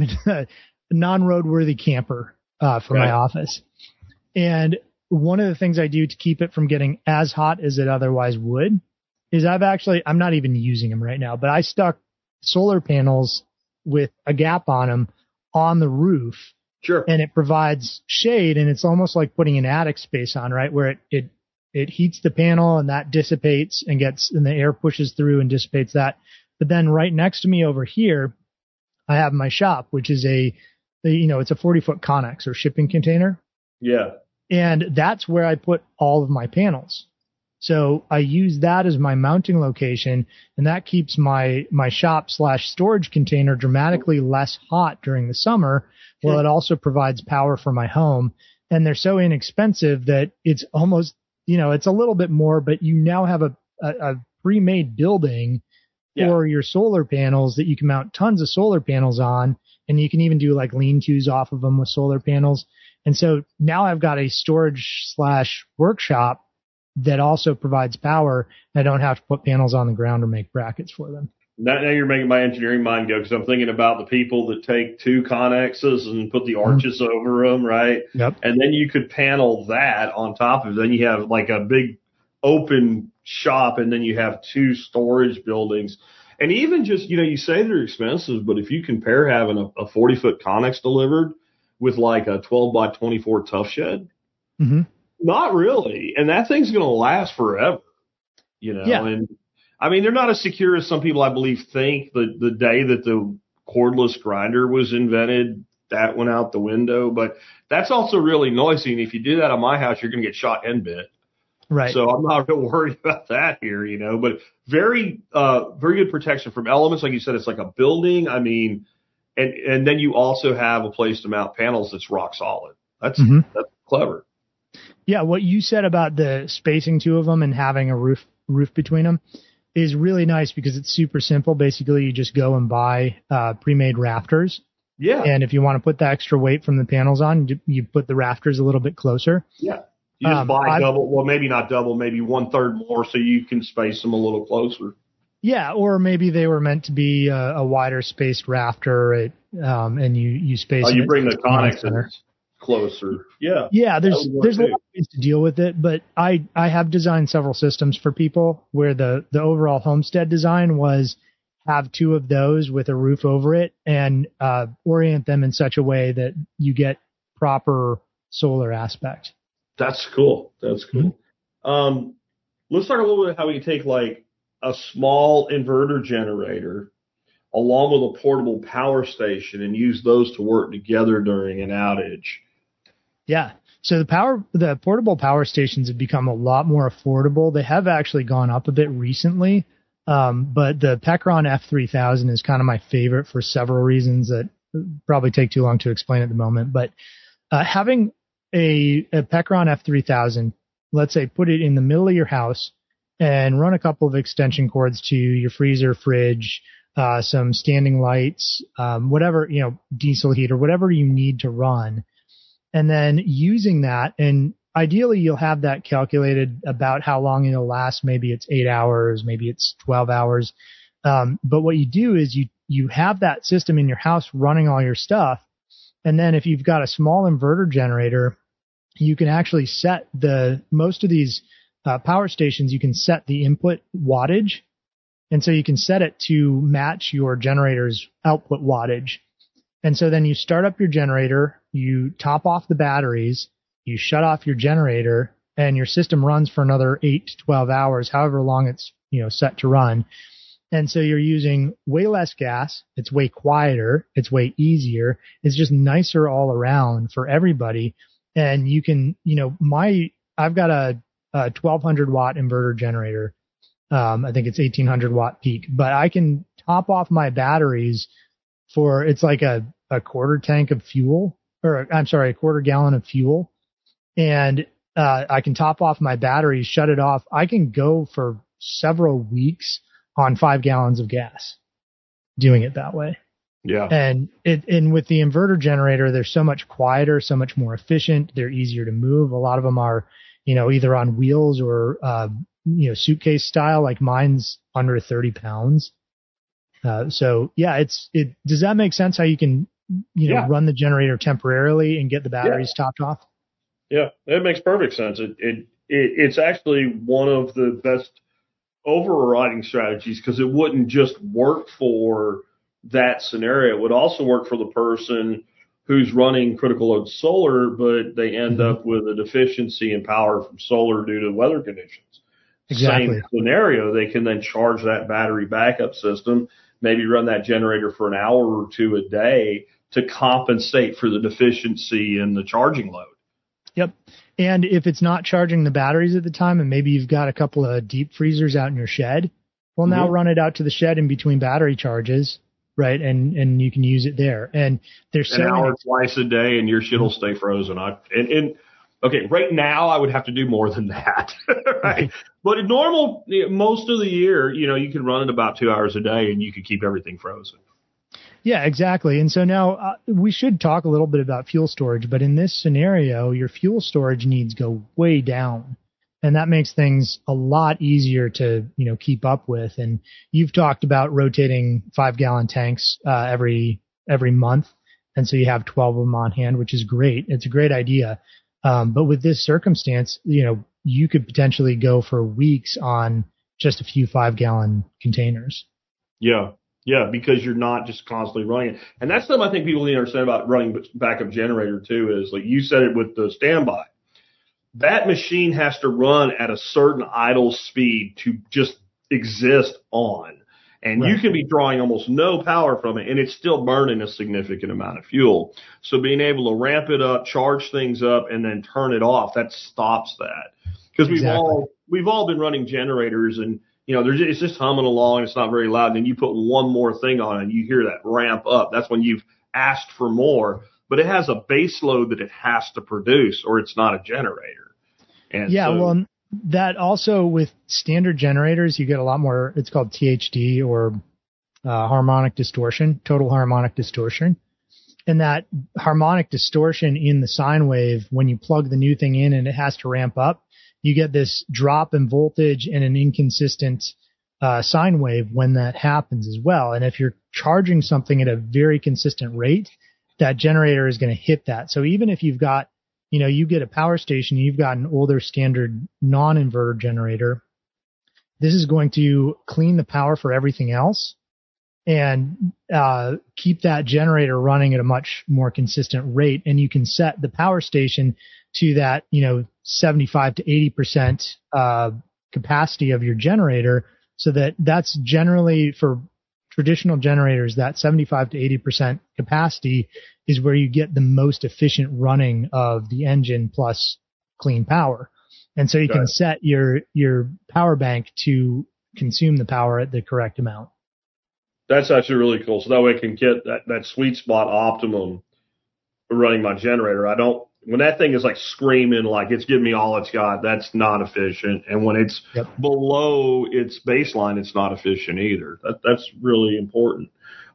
non-roadworthy camper for my office. And one of the things I do to keep it from getting as hot as it otherwise would is I'm not even using them right now, but I stuck solar panels with a gap on them on the roof. Sure. And it provides shade, and it's almost like putting an attic space on, right? Where it heats the panel and that dissipates and the air pushes through and dissipates that. But then right next to me over here, I have my shop, which is it's a 40-foot Connex or shipping container. Yeah. And that's where I put all of my panels. So I use that as my mounting location, and that keeps my shop/storage container dramatically less hot during the summer. Well, it also provides power for my home, and they're so inexpensive that it's almost, it's a little bit more, but you now have a pre-made building for your solar panels that you can mount tons of solar panels on, and you can even do like lean-tos off of them with solar panels. And so now I've got a storage/workshop that also provides power. I don't have to put panels on the ground or make brackets for them. Now you're making my engineering mind go, because I'm thinking about the people that take two Connexes and put the arches over them, right? Yep. And then you could panel that on top of it. Then you have like a big open shop, and then you have two storage buildings. And even just, you say they're expensive, but if you compare having a 40-foot Connex delivered with like a 12 by 24 tough shed, not really. And that thing's going to last forever, Yeah. And I mean, they're not as secure as some people, I believe, think. The day that the cordless grinder was invented, that went out the window. But that's also really noisy. And if you do that on my house, you're going to get shot and bit. Right. So I'm not real worried about that here, but very good protection from elements. Like you said, it's like a building. I mean, and then you also have a place to mount panels that's rock solid. That's clever. Yeah, what you said about the spacing two of them and having a roof between them is really nice because it's super simple. Basically, you just go and buy pre-made rafters. Yeah. And if you want to put the extra weight from the panels on, you put the rafters a little bit closer. Yeah. You just buy double, well, maybe not double, maybe 1/3 more so you can space them a little closer. Yeah, or maybe they were meant to be a wider spaced rafter, and you space. You bring the Connexes closer. Yeah. Yeah, there's a lot of ways to deal with it, but I have designed several systems for people where the overall homestead design was have two of those with a roof over it and orient them in such a way that you get proper solar aspect. That's cool. That's cool. Let's talk a little bit how we can take like a small inverter generator along with a portable power station and use those to work together during an outage. Yeah. So the portable power stations have become a lot more affordable. They have actually gone up a bit recently. But the Pecron F3000 is kind of my favorite for several reasons that probably take too long to explain at the moment. But having a Pecron F3000, let's say, put it in the middle of your house and run a couple of extension cords to your freezer, fridge, some standing lights, whatever, diesel heater, whatever you need to run. And then using that, and ideally you'll have that calculated about how long it'll last. Maybe it's 8 hours, maybe it's 12 hours. But what you do is you have that system in your house running all your stuff. And then if you've got a small inverter generator, you can actually set most of these power stations, you can set the input wattage. And so you can set it to match your generator's output wattage. And so then you start up your generator, you top off the batteries, you shut off your generator, and your system runs for another 8 to 12 hours, however long it's set to run. And so you're using way less gas. It's way quieter. It's way easier. It's just nicer all around for everybody. And you can, I've got a 1200 watt inverter generator. I think it's 1800 watt peak, but I can top off my batteries it's like a quarter tank of fuel, a quarter gallon of fuel. And, I can top off my batteries, shut it off. I can go for several weeks on 5 gallons of gas doing it that way. Yeah. And with the inverter generator, they're so much quieter, so much more efficient. They're easier to move. A lot of them are, either on wheels or, suitcase style, like mine's under 30 pounds. So yeah, does that make sense how you can, run the generator temporarily and get the batteries topped off? Yeah, it makes perfect sense. It's actually one of the best overriding strategies because it wouldn't just work for that scenario. It would also work for the person who's running critical load solar, but they end up with a deficiency in power from solar due to weather conditions. Exactly. Same scenario, they can then charge that battery backup system, maybe run that generator for an hour or two a day to compensate for the deficiency in the charging load. Yep. And if it's not charging the batteries at the time, and maybe you've got a couple of deep freezers out in your shed, well, now run it out to the shed in between battery charges, right? And you can use it there. And there's an hour twice a day, and your shit will stay frozen. Okay, right now I would have to do more than that, right? But in normal, most of the year, you can run it about 2 hours a day, and you can keep everything frozen. Yeah, exactly. And so now we should talk a little bit about fuel storage, but in this scenario, your fuel storage needs go way down. And that makes things a lot easier to, keep up with. And you've talked about rotating 5-gallon tanks every month. And so you have 12 of them on hand, which is great. It's a great idea. But with this circumstance, you could potentially go for weeks on just a few 5-gallon containers. Yeah. Yeah, because you're not just constantly running it. And that's something I think people need to understand about running backup generator too, is like you said it with the standby. That machine has to run at a certain idle speed to just exist on. And you can be drawing almost no power from it, and it's still burning a significant amount of fuel. So being able to ramp it up, charge things up, and then turn it off, that stops that. Because we've all been running generators, and it's just humming along. It's not very loud. And then you put one more thing on it and you hear that ramp up. That's when you've asked for more, but it has a base load that it has to produce or it's not a generator. And well, that also with standard generators, you get a lot more, it's called THD or harmonic distortion, total harmonic distortion. And that harmonic distortion in the sine wave, when you plug the new thing in and it has to ramp up, you get this drop in voltage and an inconsistent sine wave when that happens as well. And if you're charging something at a very consistent rate, that generator is going to hit that. So even if you've got, you get a power station, you've got an older standard non-inverter generator, this is going to clean the power for everything else and keep that generator running at a much more consistent rate. And you can set the power station to that, 75 to 80% capacity of your generator, so that's generally for traditional generators, that 75 to 80% capacity is where you get the most efficient running of the engine plus clean power. And so you can set your power bank to consume the power at the correct amount. That's actually really cool. So that way I can get that sweet spot optimum for running my generator. When that thing is like screaming, like it's giving me all it's got, that's not efficient. And when it's below its baseline, it's not efficient either. That's really important.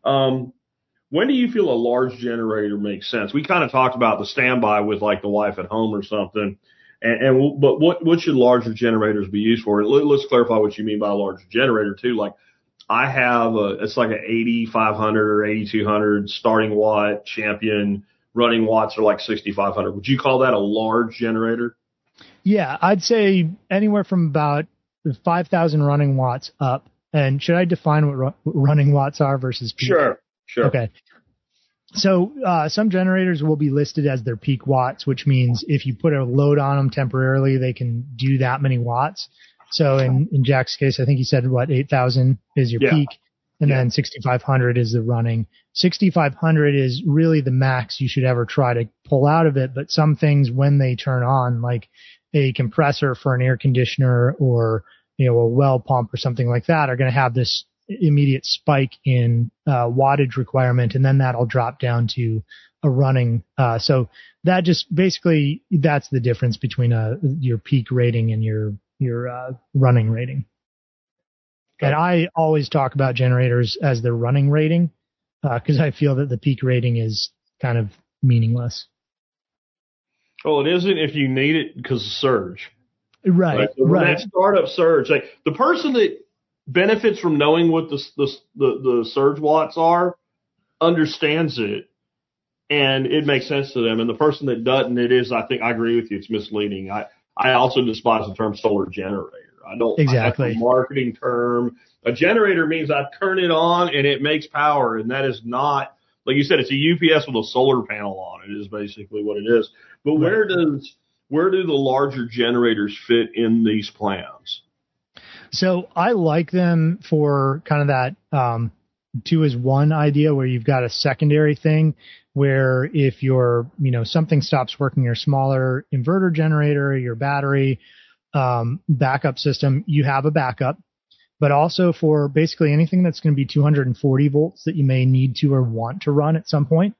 When do you feel a large generator makes sense? We kind of talked about the standby with like the wife at home or something. But what should larger generators be used for? Let's clarify what you mean by a larger generator too. Like I have it's like an 8500 or 8200 starting watt Champion. Running watts are like 6500. Would you call that a large generator? Yeah, I'd say anywhere from about 5,000 running watts up. And should I define what running watts are versus peak? Sure. Okay. So some generators will be listed as their peak watts, which means if you put a load on them temporarily, they can do that many watts. So in Jack's case, I think he said, 8,000 is your peak, and then 6,500 is the running. 6,500 is really the max you should ever try to pull out of it. But some things, when they turn on, like a compressor for an air conditioner or a well pump or something like that, are going to have this immediate spike in wattage requirement, and then that'll drop down to a running. So that just basically, that's the difference between your peak rating and your running rating. Okay. And I always talk about generators as their running rating because I feel that the peak rating is kind of meaningless. Well, it isn't if you need it because of surge. Right. So when that startup surge, like the person that benefits from knowing what the surge watts are understands it, and it makes sense to them. And the person that doesn't, I think I agree with you, it's misleading. I also despise the term solar generator. I don't. Exactly. That's a marketing term. A generator means I turn it on and it makes power, and that is not, like you said, it's a UPS with a solar panel on it is basically what it is. But where do the larger generators fit in these plans? So I like them for kind of that 2 is 1 idea where you've got a secondary thing where if something stops working, your smaller inverter generator, your battery backup system, you have a backup. But also for basically anything that's going to be 240 volts that you may need to or want to run at some point.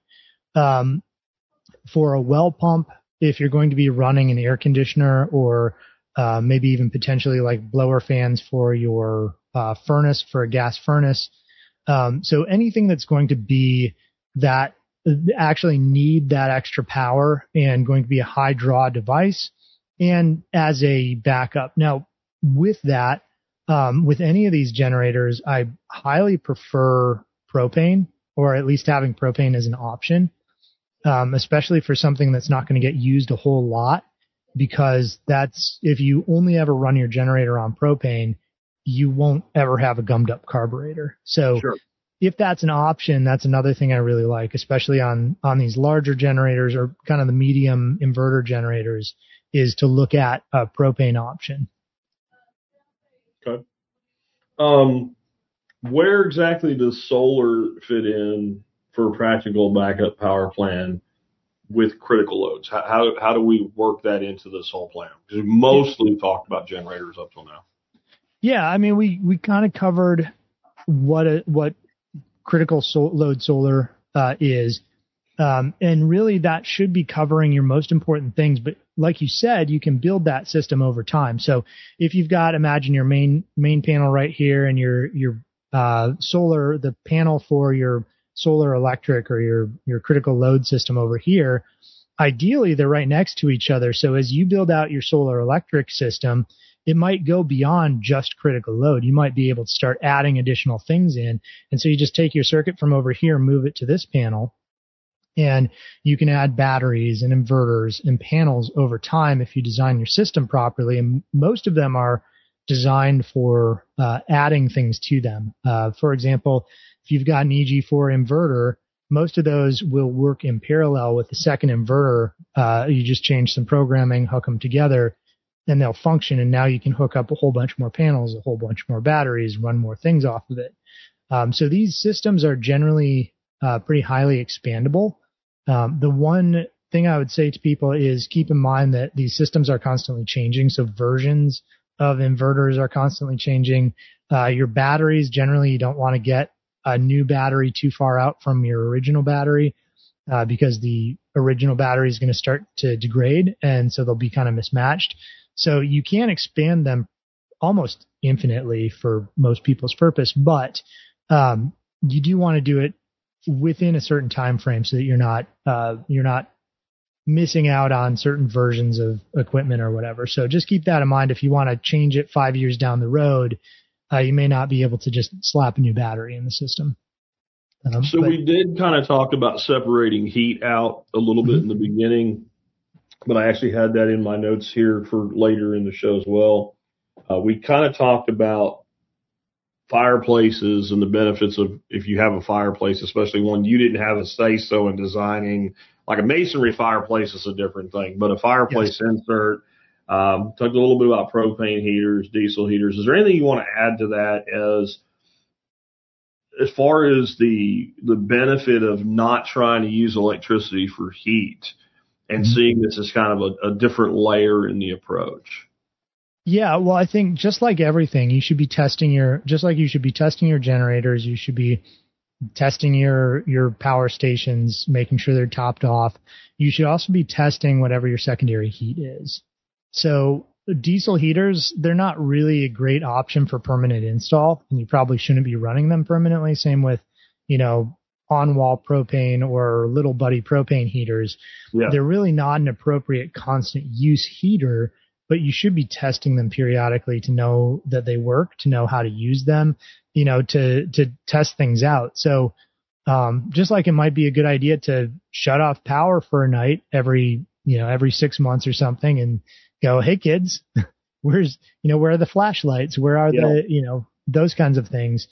For a well pump, if you're going to be running an air conditioner or maybe even potentially like blower fans for your furnace, for a gas furnace. So anything that's going to be that actually need that extra power and going to be a high draw device and as a backup. Now, with that, with any of these generators, I highly prefer propane, or at least having propane as an option, especially for something that's not going to get used a whole lot. Because if you only ever run your generator on propane, you won't ever have a gummed up carburetor. So if that's an option, that's another thing I really like, especially on these larger generators or kind of the medium inverter generators, is to look at a propane option. Okay. Where exactly does solar fit in for a practical backup power plan with critical loads? How do we work that into this whole plan? Because we mostly talked about generators up till now. Yeah, I mean, we kind of covered what critical load solar is, and really that should be covering your most important things. But like you said, you can build that system over time. So if you've got, imagine your main panel right here, and your solar, the panel for your solar electric or your critical load system over here, ideally they're right next to each other. So as you build out your solar electric system, it might go beyond just critical load. You might be able to start adding additional things in. And so you just take your circuit from over here, move it to this panel, and you can add batteries and inverters and panels over time if you design your system properly. And most of them are designed for adding things to them. For example, if you've got an EG4 inverter, most of those will work in parallel with the second inverter. You just change some programming, hook them together, and they'll function. And now you can hook up a whole bunch more panels, a whole bunch more batteries, run more things off of it. So these systems are generally pretty highly expandable. The one thing I would say to people is keep in mind that these systems are constantly changing. So versions of inverters are constantly changing. Your batteries, generally, you don't want to get a new battery too far out from your original battery because the original battery is going to start to degrade, and so they'll be kind of mismatched. So you can expand them almost infinitely for most people's purpose, but you do want to do it within a certain time frame so that you're not missing out on certain versions of equipment or whatever. So just keep that in mind. If you want to change it 5 years down the road, you may not be able to just slap a new battery in the system. So we did kind of talk about separating heat out a little bit in the beginning, but I actually had that in my notes here for later in the show as well. We kind of talked about fireplaces and the benefits of if you have a fireplace, especially one you didn't have a say-so in designing. Like a masonry fireplace is a different thing, but a fireplace insert, talked a little bit about propane heaters, diesel heaters. Is there anything you want to add to that as far as the benefit of not trying to use electricity for heat and seeing this as kind of a different layer in the approach? Yeah, well, I think just like everything, you should be testing your generators, you should be testing your power stations, making sure they're topped off. You should also be testing whatever your secondary heat is. So diesel heaters, they're not really a great option for permanent install, and you probably shouldn't be running them permanently. Same with, on-wall propane or little buddy propane heaters. Yeah. They're really not an appropriate constant use heater, but you should be testing them periodically to know that they work, to know how to use them, to test things out. So, just like it might be a good idea to shut off power for a night every 6 months or something and go, hey kids, where are the flashlights? Where are the, those kinds of things.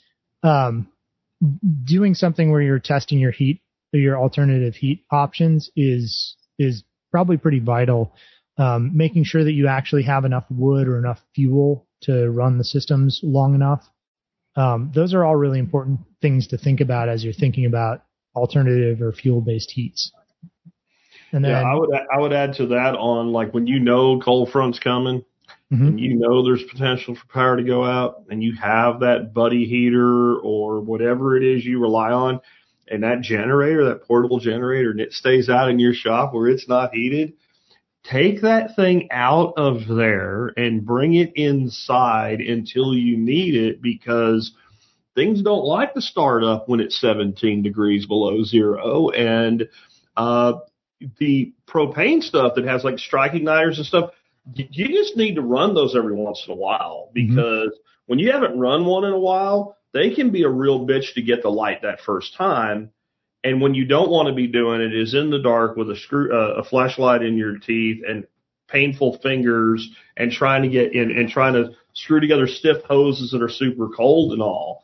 Doing something where you're testing your heat, your alternative heat options is probably pretty vital. Making sure that you actually have enough wood or enough fuel to run the systems long enough. Those are all really important things to think about as you're thinking about alternative or fuel-based heats. And then, I would add to that on like when cold front's coming and there's potential for power to go out and you have that buddy heater or whatever it is you rely on, and that generator, that portable generator, and it stays out in your shop where it's not heated. Take that thing out of there and bring it inside until you need it, because things don't like to start up when it's 17 degrees below zero. And the propane stuff that has like strike igniters and stuff, you just need to run those every once in a while, because when you haven't run one in a while, they can be a real bitch to get the light that first time. And when you don't want to be doing it is in the dark with a flashlight in your teeth and painful fingers and trying to get in and trying to screw together stiff hoses that are super cold and all.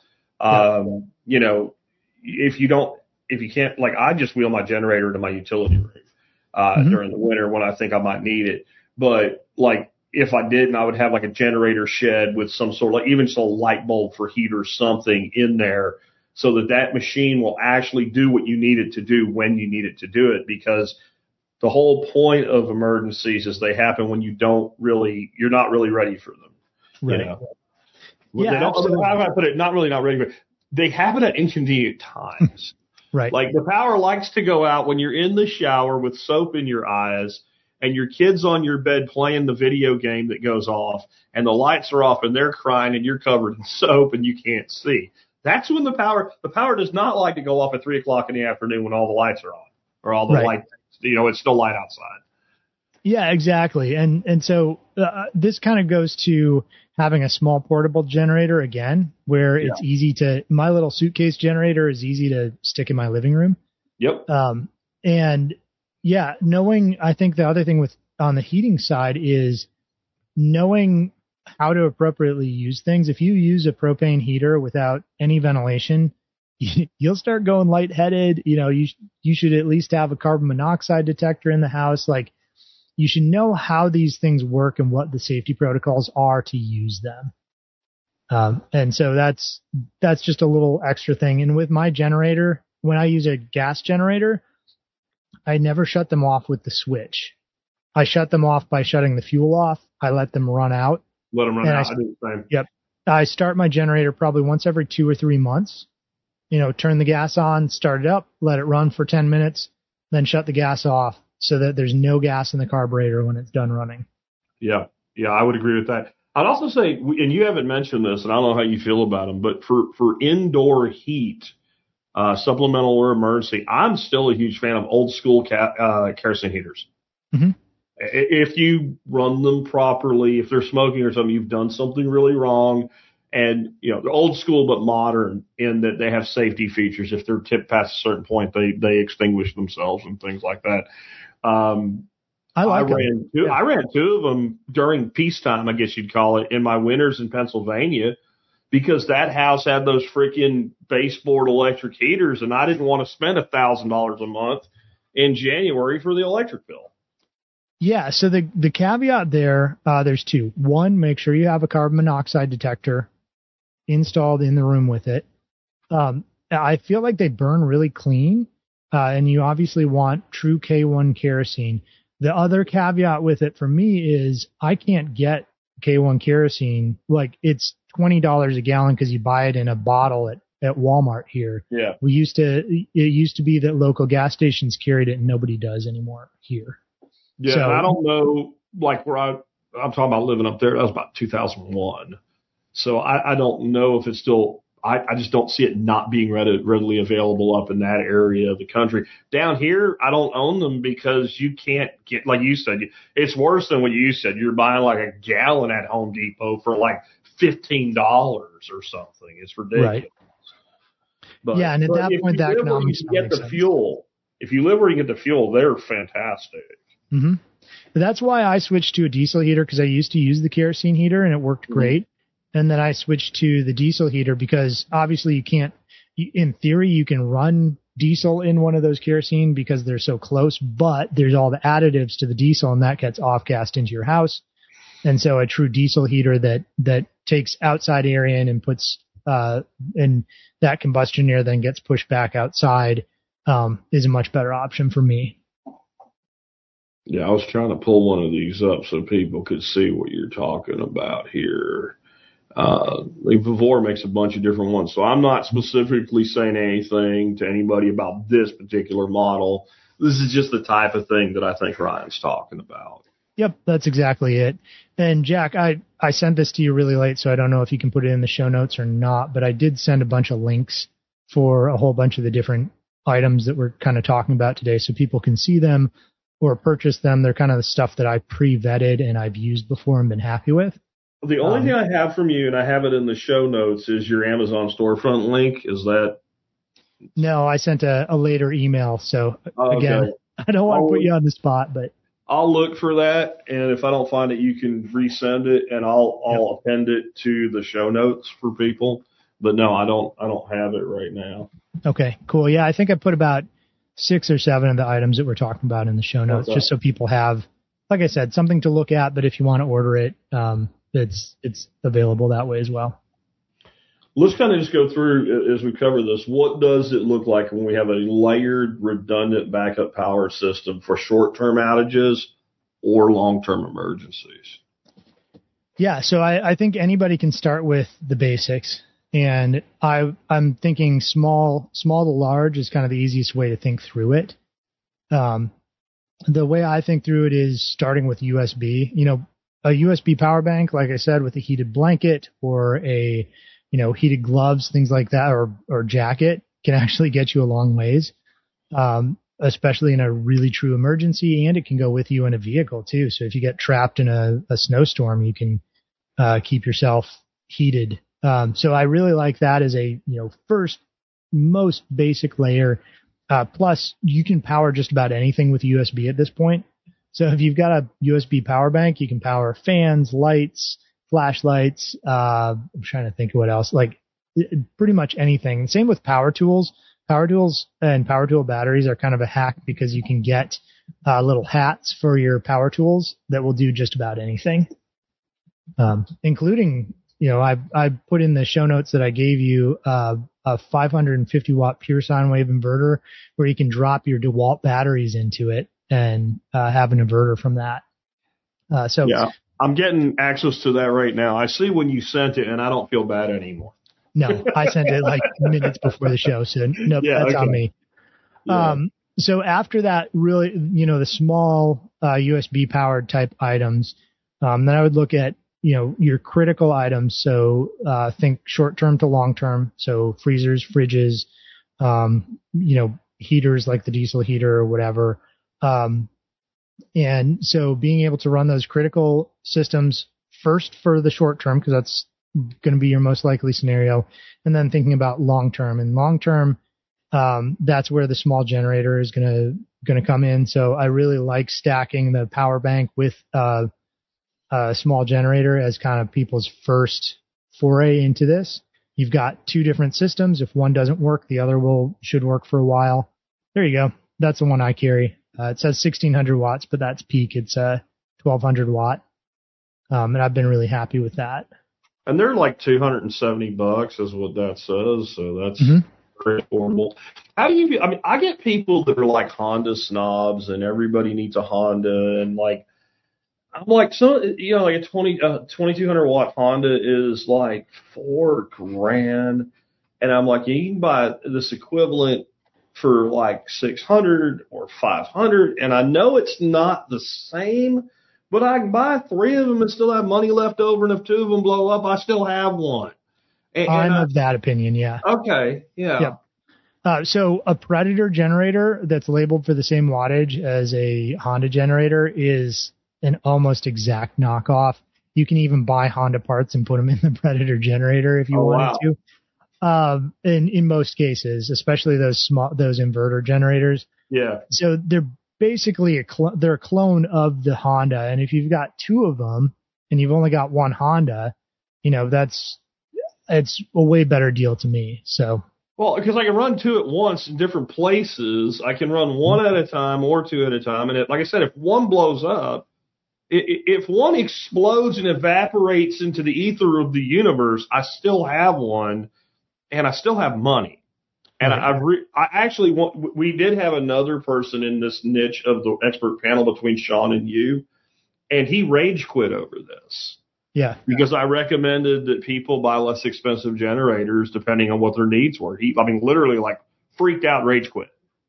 If you can't, like I just wheel my generator to my utility room during the winter when I think I might need it. But like if I didn't, I would have like a generator shed with some sort of like even just a light bulb for heat or something in there, so that machine will actually do what you need it to do when you need it to do it, because the whole point of emergencies is they happen when you're not really ready for them. Right. Yeah, absolutely. How do I put it? Not ready, but they happen at inconvenient times. Right. Like the power likes to go out when you're in the shower with soap in your eyes and your kid's on your bed playing the video game that goes off and the lights are off and they're crying and you're covered in soap and you can't see. That's when the power does not like to go off at 3:00 in the afternoon when all the lights are on or all the lights, it's still light outside. Yeah, exactly. And so this kind of goes to having a small portable generator again, where it's easy my little suitcase generator is easy to stick in my living room. Yep. I think the other thing on the heating side is knowing how to appropriately use things. If you use a propane heater without any ventilation, you'll start going lightheaded. You should at least have a carbon monoxide detector in the house. Like, you should know how these things work and what the safety protocols are to use them. And so that's just a little extra thing. And with my generator, when I use a gas generator, I never shut them off with the switch. I shut them off by shutting the fuel off. I let them run out. Let them run out. I do the same. Yep. I start my generator probably once every 2 or 3 months. Turn the gas on, start it up, let it run for 10 minutes, then shut the gas off so that there's no gas in the carburetor when it's done running. Yeah. Yeah, I would agree with that. I'd also say, and you haven't mentioned this, and I don't know how you feel about them, but for indoor heat, supplemental or emergency, I'm still a huge fan of old school kerosene heaters. Mm-hmm. If you run them properly, if they're smoking or something, you've done something really wrong. And, they're old school but modern in that they have safety features. If they're tipped past a certain point, they extinguish themselves and things like that. I ran 2 of them during peacetime, I guess you'd call it, in my winters in Pennsylvania, because that house had those freaking baseboard electric heaters, and I didn't want to spend $1,000 a month in January for the electric bill. Yeah. So the caveat there, there's 2. One, make sure you have a carbon monoxide detector installed in the room with it. I feel like they burn really clean, and you obviously want true K1 kerosene. The other caveat with it for me is I can't get K1 kerosene. Like, it's $20 a gallon because you buy it in a bottle at Walmart here. Yeah. It used to be that local gas stations carried it, and nobody does anymore here. Yeah, so, I don't know, like where I'm talking about living up there, that was about 2001. So I don't know if it's still, I just don't see it not being readily available up in that area of the country. Down here, I don't own them because you can't get, like you said, it's worse than what you said. You're buying like a gallon at Home Depot for like $15 or something. It's ridiculous. Right. But, yeah, and at that point, the economics get the fuel. If you live where you get the fuel, they're fantastic. Mm-hmm. That's why I switched to a diesel heater, because I used to use the kerosene heater and it worked great. And then I switched to the diesel heater because obviously you can't, in theory, you can run diesel in one of those kerosene because they're so close, but there's all the additives to the diesel and that gets off-gassed into your house. And so a true diesel heater that takes outside air in and puts, and that combustion air then gets pushed back outside, is a much better option for me. Yeah, I was trying to pull one of these up so people could see what you're talking about here. Vavor makes a bunch of different ones, so I'm not specifically saying anything to anybody about this particular model. This is just the type of thing that I think Ryan's talking about. Yep, that's exactly it. And Jack, I sent this to you really late, so I don't know if you can put it in the show notes or not, but I did send a bunch of links for a whole bunch of the different items that we're kind of talking about today so people can see them or purchase them. They're kind of the stuff that I pre-vetted and I've used before and been happy with. The only thing I have from you, and I have it in the show notes, is your Amazon storefront link. Is that? No, I sent a later email. So again, I don't want to put you on the spot, but I'll look for that. And if I don't find it, you can resend it and I'll append it to the show notes for people. But no, I don't have it right now. Okay, cool. Yeah, I think I put about 6 or 7 of the items that we're talking about in the show notes, just so people have, like I said, something to look at. But if you want to order it, it's available that way as well. Let's kind of just go through as we cover this. What does it look like when we have a layered, redundant backup power system for short-term outages or long-term emergencies? Yeah, so I think anybody can start with the basics. And I'm thinking small to large is kind of the easiest way to think through it. The way I think through it is starting with USB. A USB power bank, like I said, with a heated blanket or a, heated gloves, things like that, or jacket can actually get you a long ways, especially in a really true emergency. And it can go with you in a vehicle too. So if you get trapped in a snowstorm, you can keep yourself heated. So I really like that as a, first most basic layer. Plus you can power just about anything with USB at this point. So if you've got a USB power bank, you can power fans, lights, flashlights. I'm trying to think of what else, like pretty much anything. Same with power tools. Power tools and power tool batteries are kind of a hack because you can get little hats for your power tools that will do just about anything, including I put in the show notes that I gave you a 550 watt pure sine wave inverter where you can drop your DeWalt batteries into it and have an inverter from that. Yeah, I'm getting access to that right now. I see when you sent it, and I don't feel bad anymore. No, I sent it like minutes before the show, so nope, that's on me. Yeah. So after that, really, the small USB powered type items, then I would look at your critical items. So think short term to long term. So freezers, fridges, heaters like the diesel heater or whatever. And so being able to run those critical systems first for the short term, because that's going to be your most likely scenario, and then thinking about long term. And long term, that's where the small generator is going to come in. So I really like stacking the power bank with a small generator as kind of people's first foray into this. You've got two different systems. If one doesn't work, the other should work for a while. There you go. That's the one I carry. It says 1600 watts, but that's peak. It's 1200 watt. And I've been really happy with that. And they're like $270 is what that says. So that's pretty affordable. How do you, I get people that are like Honda snobs and everybody needs a Honda. And like, I'm like, so, like a 2200 watt Honda is like $4,000. And I'm like, you can buy this equivalent for like 600 or 500. And I know it's not the same, but I can buy 3 of them and still have money left over. And if 2 of them blow up, I still have one. I'm of that opinion. Yeah. Okay. Yeah. Yep. So a Predator generator that's labeled for the same wattage as a Honda generator is an almost exact knockoff. You can even buy Honda parts and put them in the Predator generator if you wanted to. In most cases, especially those inverter generators. Yeah. So they're basically they're a clone of the Honda. And if you've got 2 of them and you've only got one Honda, it's a way better deal to me. So. Well, because I can run 2 at once in different places. I can run 1 at a time or 2 at a time. And like I said, if one blows up, if one explodes and evaporates into the ether of the universe, I still have one. And I still have money. And I actually we did have another person in this niche of the expert panel between Sean and you, and he rage quit over this. Yeah. Because I recommended that people buy less expensive generators depending on what their needs were. Literally like freaked out, rage quit.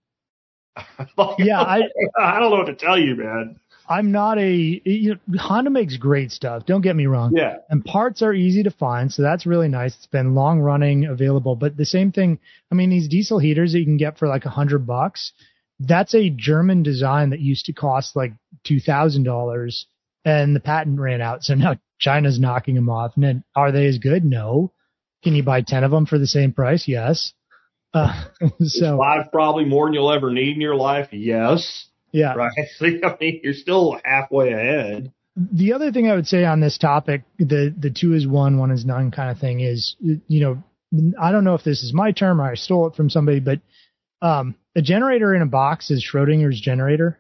Yeah. I don't know what to tell you, man. I'm not Honda makes great stuff. Don't get me wrong. Yeah. And parts are easy to find. So that's really nice. It's been long running available, but the same thing. These diesel heaters that you can get for like $100, that's a German design that used to cost like $2,000 and the patent ran out. So now China's knocking them off. And then are they as good? No. Can you buy 10 of them for the same price? Yes. So 5 probably more than you'll ever need in your life. Yes. Yeah. Right. So, you're still halfway ahead. The other thing I would say on this topic, the 2 is 1, 1 is none kind of thing is, I don't know if this is my term or I stole it from somebody, but a generator in a box is Schrodinger's generator.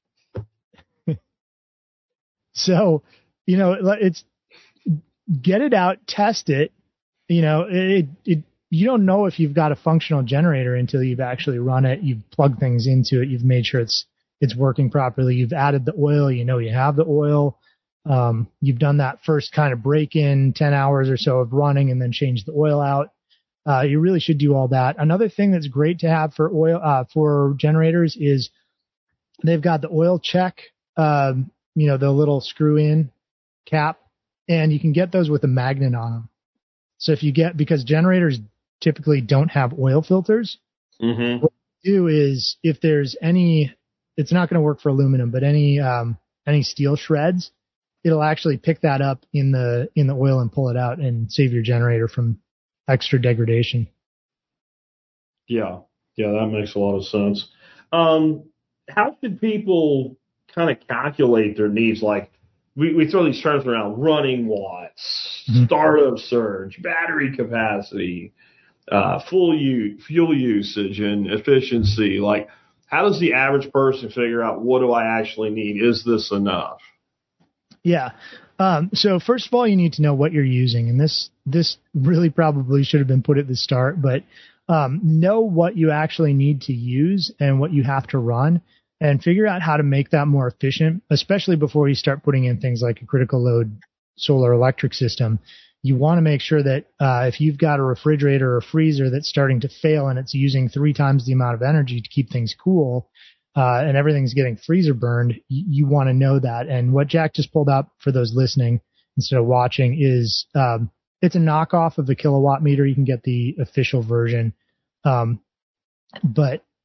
So, it's get it out, test it. You don't know if you've got a functional generator until you've actually run it. You've plugged things into it. You've made sure it's working properly. You've added the oil. You have the oil. You've done that first kind of break in 10 hours or so of running and then change the oil out. You really should do all that. Another thing that's great to have for for generators is they've got the oil check, the little screw in cap, and you can get those with a magnet on them. So because generators typically don't have oil filters, what you do is if there's it's not going to work for aluminum, but any steel shreds, it'll actually pick that up in the oil and pull it out and save your generator from extra degradation. Yeah, that makes a lot of sense. How should people kind of calculate their needs? Like we throw these terms around: running watts, startup surge, battery capacity, fuel usage, and efficiency. Like, how does the average person figure out what do I actually need? Is this enough? Yeah. So first of all, you need to know what you're using. And this really probably should have been put at the start, but know what you actually need to use and what you have to run, and figure out how to make that more efficient, especially before you start putting in things like a critical load solar electric system. You want to make sure that if you've got a refrigerator or freezer that's starting to fail and it's using 3 times the amount of energy to keep things cool, and everything's getting freezer burned, you want to know that. And what Jack just pulled up for those listening instead of watching is it's a knockoff of the kilowatt meter. You can get the official version. But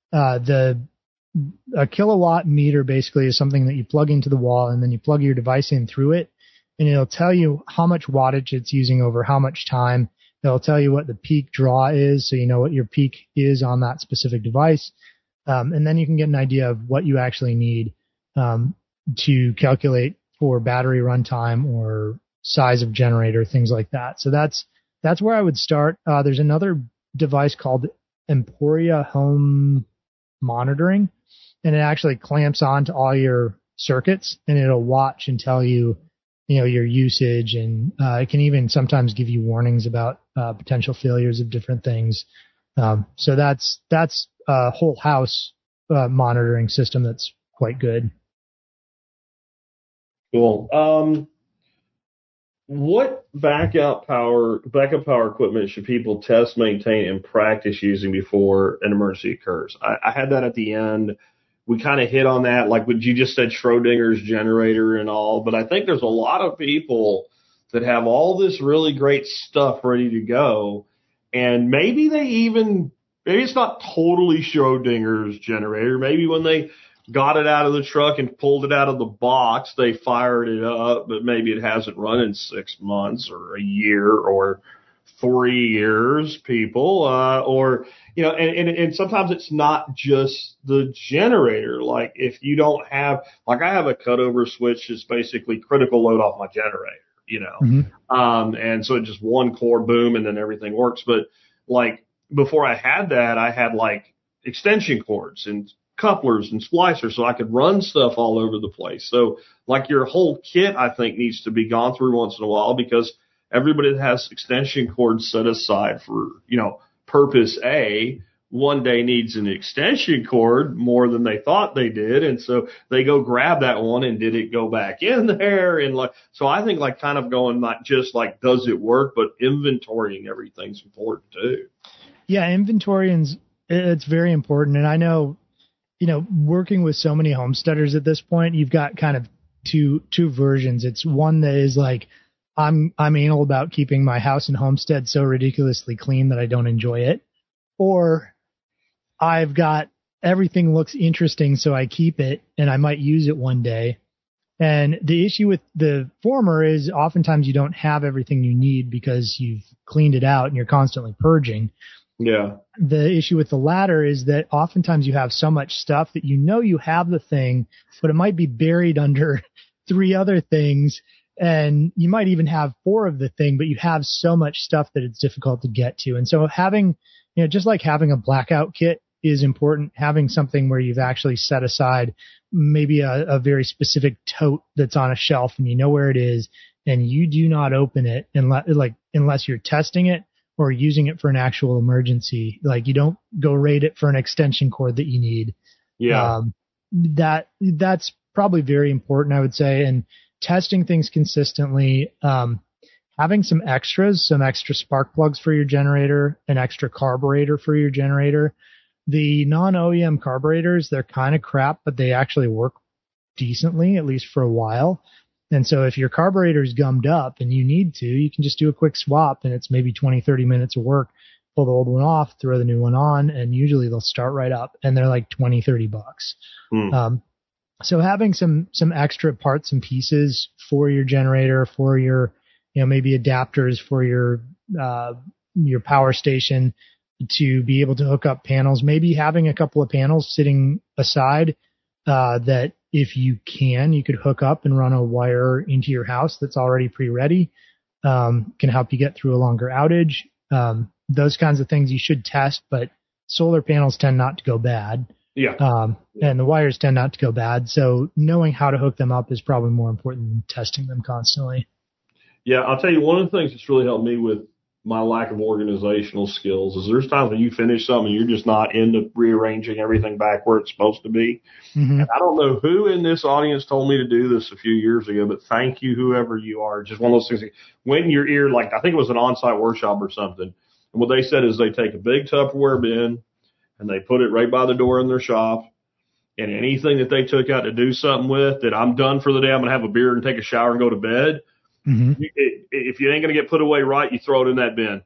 a kilowatt meter basically is something that you plug into the wall, and then you plug your device in through it, and it'll tell you how much wattage it's using over how much time. It'll tell you what the peak draw is, so you know what your peak is on that specific device. And then you can get an idea of what you actually need to calculate for battery runtime or size of generator, things like that. So that's where I would start. There's another device called Emporia Home Monitoring, and it actually clamps onto all your circuits, and it'll watch and tell you, your usage, and it can even sometimes give you warnings about potential failures of different things. So that's a whole house monitoring system that's quite good. Cool. What backup power equipment should people test, maintain, and practice using before an emergency occurs? I had that at the end. We kind of hit on that, like what you just said, Schrodinger's generator and all. But I think there's a lot of people that have all this really great stuff ready to go, and maybe it's not totally Schrodinger's generator. Maybe when they got it out of the truck and pulled it out of the box, they fired it up, but maybe it hasn't run in 6 months or a year or 3 years, people, and sometimes it's not just the generator. Like if you don't have, like I have a cutover switch that's basically critical load off my generator, and so it just one core boom and then everything works. But like before I had that, I had like extension cords and couplers and splicers so I could run stuff all over the place. So like your whole kit, I think, needs to be gone through once in a while, because everybody that has extension cords set aside for, purpose A, one day needs an extension cord more than they thought they did. And so they go grab that one, and did it go back in there? And so I think kind of going not just does it work, but inventorying everything's important too. Yeah. It's very important. And I know, working with so many homesteaders at this point, you've got kind of two versions. It's one that is I'm anal about keeping my house and homestead so ridiculously clean that I don't enjoy it. Or I've got everything looks interesting, so I keep it and I might use it one day. And the issue with the former is oftentimes you don't have everything you need because you've cleaned it out and you're constantly purging. Yeah. The issue with the latter is that oftentimes you have so much stuff that you have the thing, but it might be buried under 3 other things. And you might even have 4 of the thing, but you have so much stuff that it's difficult to get to. And so having, just like having a blackout kit is important, having something where you've actually set aside maybe a very specific tote that's on a shelf and you know where it is, and you do not open it unless you're testing it or using it for an actual emergency. You don't go raid it for an extension cord that you need. Yeah. That's probably very important, I would say. And testing things consistently, having some extra spark plugs for your generator, an extra carburetor for your generator. The non-OEM carburetors, they're kind of crap, but they actually work decently, at least for a while. And so if your carburetor is gummed up and you need to, you can just do a quick swap, and it's maybe 20, 30 minutes of work. Pull the old one off, throw the new one on, and usually they'll start right up, and they're like $20, $30. So having some extra parts and pieces for your generator, for your, maybe adapters for your power station to be able to hook up panels, maybe having a couple of panels sitting aside, that if you could hook up and run a wire into your house that's already pre-ready, can help you get through a longer outage. Those kinds of things you should test, but solar panels tend not to go bad. Yeah. And the wires tend not to go bad. So knowing how to hook them up is probably more important than testing them constantly. Yeah, I'll tell you, one of the things that's really helped me with my lack of organizational skills is there's times when you finish something and you're just not into rearranging everything back where it's supposed to be. Mm-hmm. And I don't know who in this audience told me to do this a few years ago, but thank you, whoever you are. Just one of those things that went in your ear, like I think it was an on-site workshop or something. And what they said is they take a big Tupperware bin and they put it right by the door in their shop. And anything that they took out to do something with that I'm done for the day, I'm going to have a beer and take a shower and go to bed. Mm-hmm. If you ain't going to get put away right, you throw it in that bin.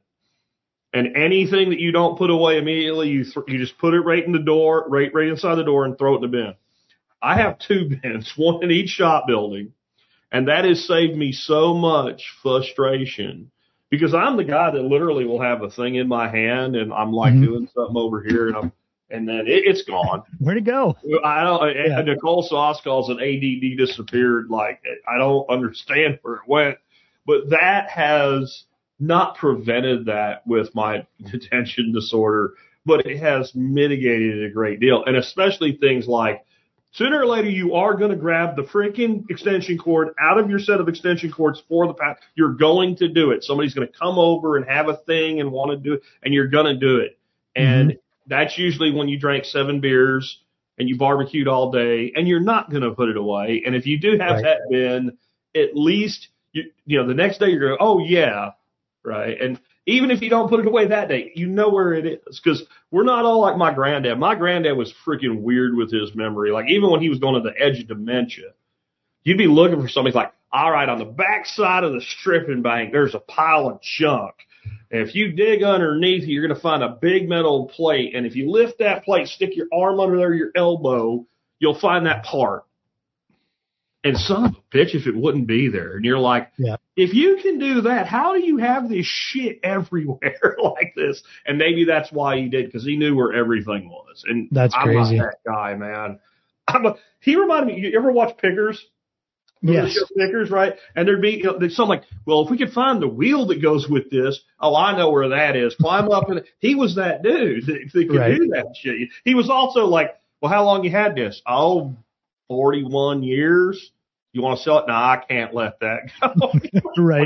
And anything that you don't put away immediately, you just put it right in the door, right inside the door, and throw it in the bin. I have 2 bins, one in each shop building, and that has saved me so much frustration because I'm the guy that literally will have a thing in my hand and I'm like doing something over here and then it's gone. Where'd it go? I don't. Yeah. Nicole Sauce calls it ADD disappeared. Like I don't understand where it went, but that has not prevented that with my attention disorder, but it has mitigated it a great deal, and especially things like sooner or later you are going to grab the freaking extension cord out of your set of extension cords for the pack. You're going to do it. Somebody's going to come over and have a thing and want to do it, and you're going to do it, and that's usually when you drank 7 beers and you barbecued all day and you're not going to put it away. And if you do have that bin, at least, you know, the next day you're going, oh yeah. Right. And even if you don't put it away that day, you know where it is because we're not all like my granddad. My granddad was freaking weird with his memory. Like even when he was going to the edge of dementia, you'd be looking for something like, all right, on the back side of the stripping bank, there's a pile of junk. If you dig underneath, you're going to find a big metal plate. And if you lift that plate, stick your arm under there, your elbow, you'll find that part. And son of a bitch, if it wouldn't be there. And you're like, if you can do that, how do you have this shit everywhere like this? And maybe that's why he did, because he knew where everything was. And that's I'm crazy. not that guy, man. He reminded me, you ever watch Pickers? Yes. Pickers, right? And there'd be something like, well, if we could find the wheel that goes with this, oh, I know where that is. Climb up. And he was that dude that could do that shit. He was also like, well, how long you had this? Oh, 41 years. You want to sell it? No, I can't let that go. Right.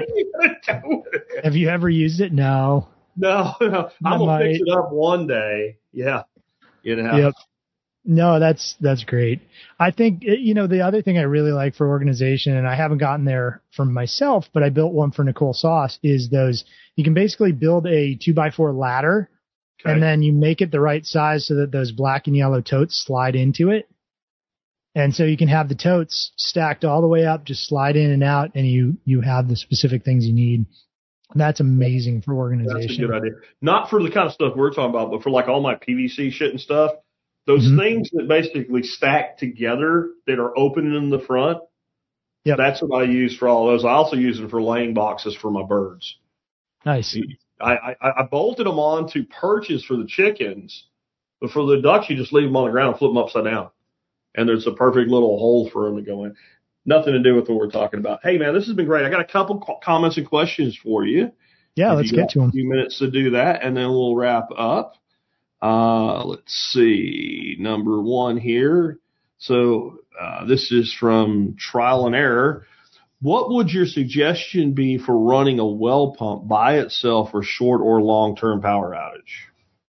Have you ever used it? No. No. I'm going to fix it up one day. Yeah. You know. Yep. No, that's great. I think, you know, the other thing I really like for organization, and I haven't gotten there for myself, but I built one for Nicole Sauce, is those, you can basically build a 2x4 ladder and then you make it the right size so that those black and yellow totes slide into it. And so you can have the totes stacked all the way up, just slide in and out, and you have the specific things you need. That's amazing for organization. That's a good idea. Not for the kind of stuff we're talking about, but for like all my PVC shit and stuff. Those things that basically stack together that are open in the front, that's what I use for all those. I also use them for laying boxes for my birds. Nice. I bolted them on to perches for the chickens, but for the ducks, you just leave them on the ground and flip them upside down. And there's a perfect little hole for them to go in. Nothing to do with what we're talking about. Hey, man, this has been great. I got a couple comments and questions for you. Yeah, let's get to them. A few minutes to do that, and then we'll wrap up. Let's see. Number 1 here. So this is from Trial and Error. What would your suggestion be for running a well pump by itself for short or long-term power outage?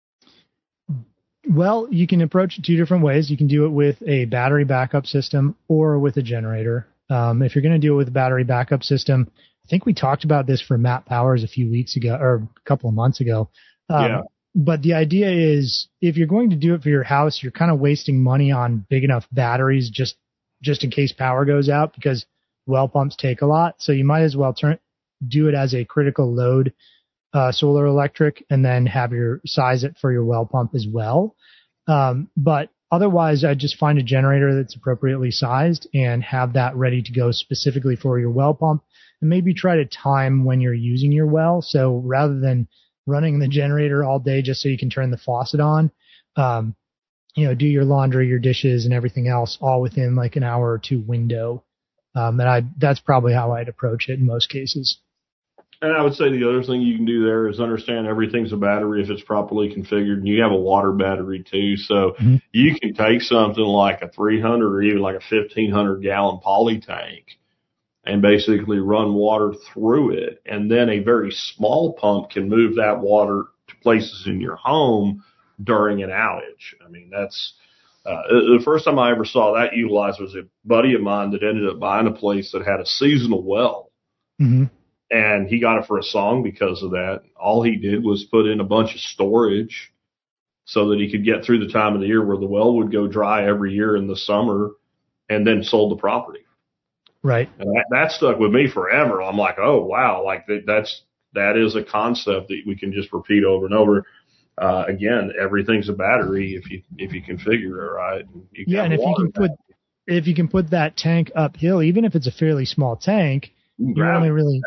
Well, you can approach it 2 different ways. You can do it with a battery backup system or with a generator. If you're going to do it with a battery backup system, I think we talked about this for Matt Powers a few weeks ago or a couple of months ago. But the idea is if you're going to do it for your house, you're kind of wasting money on big enough batteries just in case power goes out because well pumps take a lot. So you might as well do it as a critical load solar electric and then have your size it for your well pump as well. But otherwise, I just find a generator that's appropriately sized and have that ready to go specifically for your well pump and maybe try to time when you're using your well. So rather than running the generator all day just so you can turn the faucet on, do your laundry, your dishes and everything else all within like an hour or 2 window. And that's probably how I'd approach it in most cases. And I would say the other thing you can do there is understand everything's a battery if it's properly configured, and you have a water battery too. So you can take something like a 300 or even like a 1,500 gallon poly tank and basically run water through it. And then a very small pump can move that water to places in your home during an outage. I mean, that's the first time I ever saw that utilized was a buddy of mine that ended up buying a place that had a seasonal well. And he got it for a song because of that. All he did was put in a bunch of storage so that he could get through the time of the year where the well would go dry every year in the summer, and then sold the property. Right. And that stuck with me forever. I'm like, oh, wow, like that is a concept that we can just repeat over and over. Again, everything's a battery if you configure it right. And if you can put that tank uphill, even if it's a fairly small tank, you're only really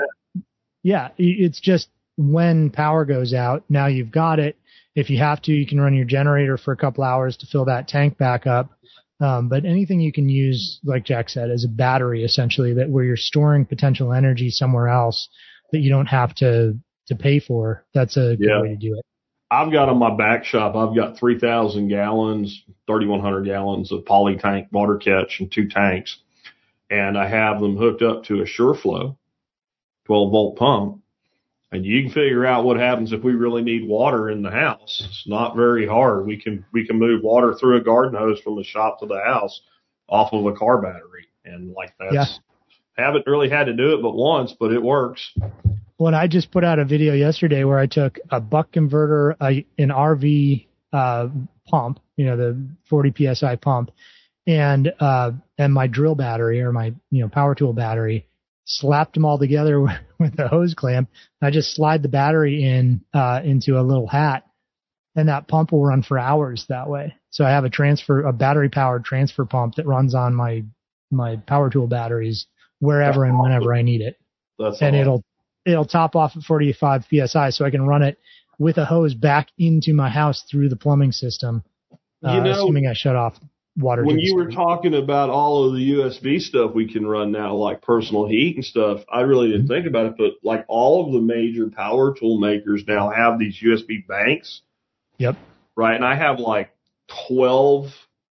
it's just when power goes out, now you've got it. If you have to, you can run your generator for a couple hours to fill that tank back up. But anything you can use, like Jack said, as a battery, essentially, that where you're storing potential energy somewhere else that you don't have to pay for, that's a good way to do it. I've got on my back shop, I've got 3,000 gallons, 3,100 gallons of poly tank water catch and 2 tanks. And I have them hooked up to a SureFlow 12-volt pump. And you can figure out what happens if we really need water in the house. It's not very hard. We can have water through a garden hose from the shop to the house off of a car battery. And like haven't really had to do it but once, but it works. Well, I just put out a video yesterday where I took a buck converter, an RV pump, the 40 PSI pump, and my drill battery or my power tool battery, slapped them all together with a hose clamp. I just slide the battery into a little hat, and that pump will run for hours that way. So I have a battery powered transfer pump that runs on my power tool batteries wherever and whenever I need it. And it'll top off at 45 PSI, so I can run it with a hose back into my house through the plumbing system, assuming I shut off water. When you were talking about all of the USB stuff we can run now, like personal heat and stuff, I really didn't think about it, but like all of the major power tool makers now have these USB banks. Yep. Right. And I have like 12,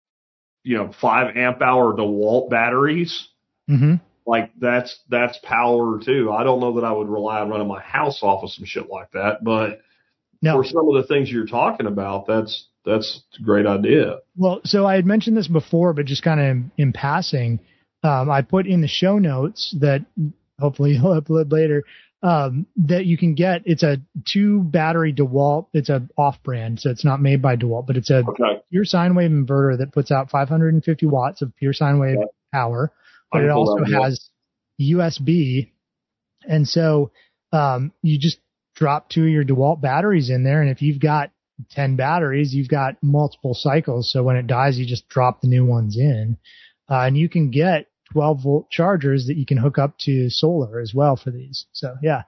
5 amp hour DeWalt batteries. Like that's power too. I don't know that I would rely on running my house off of some shit like that, but for some of the things you're talking about, that's a great idea. Well, so I had mentioned this before, but just kind of in passing, I put in the show notes that hopefully you'll upload later, that you can get. It's a 2 battery DeWalt. It's a off brand, so it's not made by DeWalt, but it's a pure sine wave inverter that puts out 550 watts of pure sine wave power, but it also has USB. And so, you just drop 2 of your DeWalt batteries in there. And if you've got 10 batteries, you've got multiple cycles. So when it dies, you just drop the new ones in. And you can get 12-volt chargers that you can hook up to solar as well for these. So, That's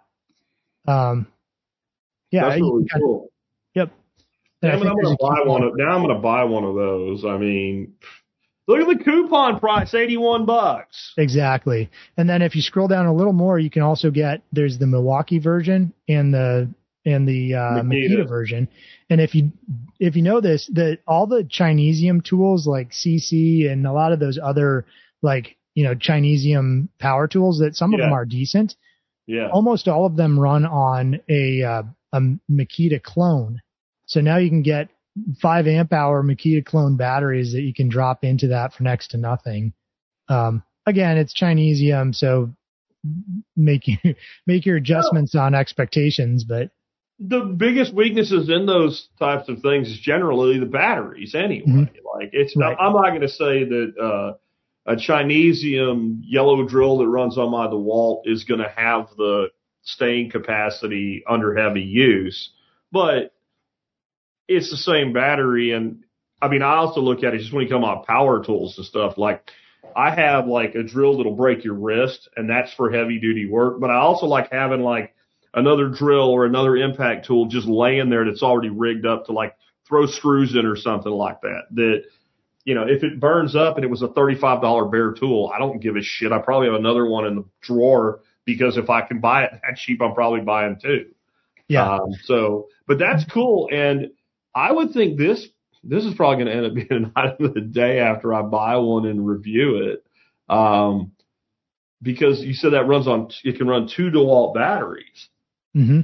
really cool. Yep. I'm going to buy one of those. I mean, look at the coupon price, $81. Exactly. And then if you scroll down a little more, you can also there's the Milwaukee version and the Makita version. And if you know this, that all the Chinesium tools like CC and a lot of those other Chinesium power tools, that some of them are decent. Yeah. Almost all of them run on a Makita clone. So now you can get 5 amp hour Makita clone batteries that you can drop into that for next to nothing. Again, it's Chinesium, so make your adjustments on expectations, but the biggest weaknesses in those types of things is generally the batteries anyway. Like I'm not going to say that a Chinesium yellow drill that runs on my DeWalt is going to have the staying capacity under heavy use, but it's the same battery. And I mean, I also look at it just when you come on power tools and stuff. Like I have like a drill that'll break your wrist, and that's for heavy duty work. But I also like having like another drill or another impact tool just laying there that's already rigged up to like throw screws in or something like that. That, if it burns up and it was a $35 bare tool, I don't give a shit. I probably have another one in the drawer because if I can buy it that cheap, I'm probably buying two. Yeah. But that's cool. And I would think this is probably going to end up being an item of the day after I buy one and review it. Because you said it can run 2 DeWalt batteries. Mm-hmm.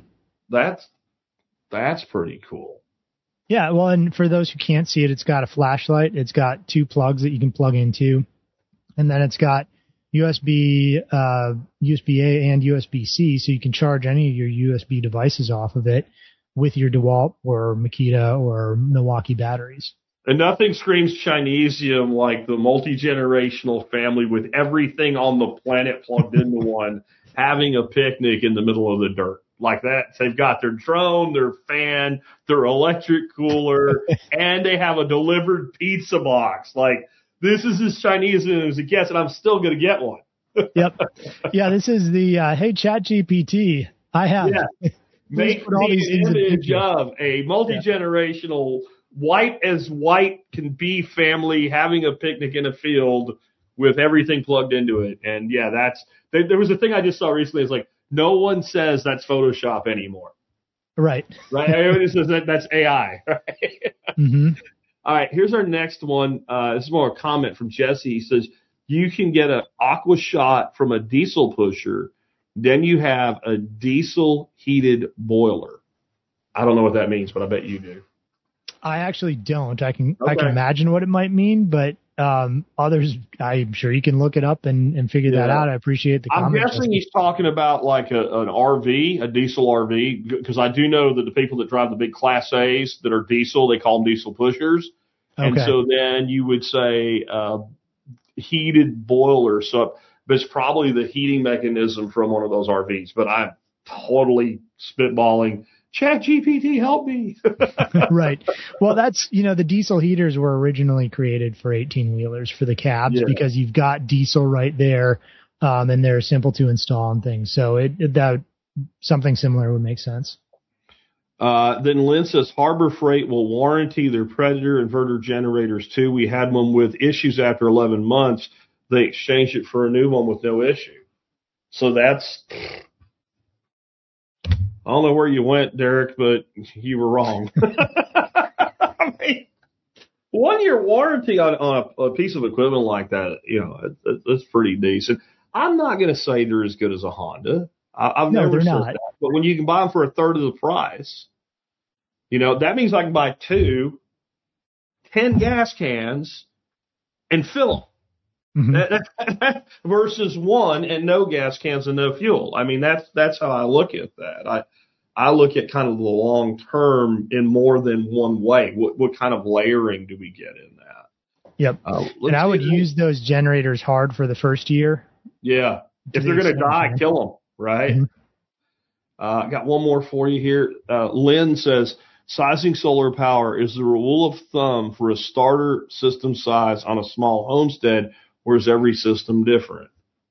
That's pretty cool. Yeah. Well, and for those who can't see it, it's got a flashlight. It's got 2 plugs that you can plug into. And then it's got USB, USB-A and USB-C, so you can charge any of your USB devices off of it with your DeWalt or Makita or Milwaukee batteries. And nothing screams Chinesium like the multi-generational family with everything on the planet plugged into one, having a picnic in the middle of the dirt. Like that. They've got their drone, their fan, their electric cooler, and they have a delivered pizza box. Like, this is as Chinese as it gets, and I'm still going to get one. Yep. Yeah, this is the, hey, ChatGPT, I have. Yeah. Make the image of a multi-generational, white as white can be family having a picnic in a field with everything plugged into it. And yeah, there was a thing I just saw recently. It's like, no one says that's Photoshop anymore. Right. Right. Everybody says that's AI. Right. Mm-hmm. All right. Here's our next one. This is more a comment from Jesse. He says, you can get an aqua shot from a diesel pusher. Then you have a diesel heated boiler. I don't know what that means, but I bet you do. I actually don't. I can imagine what it might mean, but others, I'm sure you can look it up and figure that out. I appreciate the comment. I'm guessing he's talking about like an RV, a diesel RV, because I do know that the people that drive the big Class A's that are diesel, they call them diesel pushers. Okay. And so then you would say heated boiler. So it's probably the heating mechanism from one of those RVs, but I'm totally spitballing. ChatGPT, help me. Right. Well, that's, the diesel heaters were originally created for 18-wheelers for the cabs because you've got diesel right there, and they're simple to install and things. So that something similar would make sense. Then Lynn says Harbor Freight will warranty their Predator inverter generators too. We had one with issues after 11 months. They exchanged it for a new one with no issue. So that's... I don't know where you went, Derek, but you were wrong. I mean, 1-year warranty on a piece of equipment like that, that's pretty decent. I'm not going to say they're as good as a Honda. I've never said that. But when you can buy them for a third of the price, that means I can buy 10 gas cans and fill them. Mm-hmm. Versus 1 and no gas cans and no fuel. I mean, that's how I look at that. I look at kind of the long term in more than one way. What kind of layering do we get in that? Yep. And I would use those generators hard for the first year. Yeah. If they're going to die, kill them. Right. Mm-hmm. Got one more for you here. Lynn says, sizing solar power is the rule of thumb for a starter system size on a small homestead, or is every system different?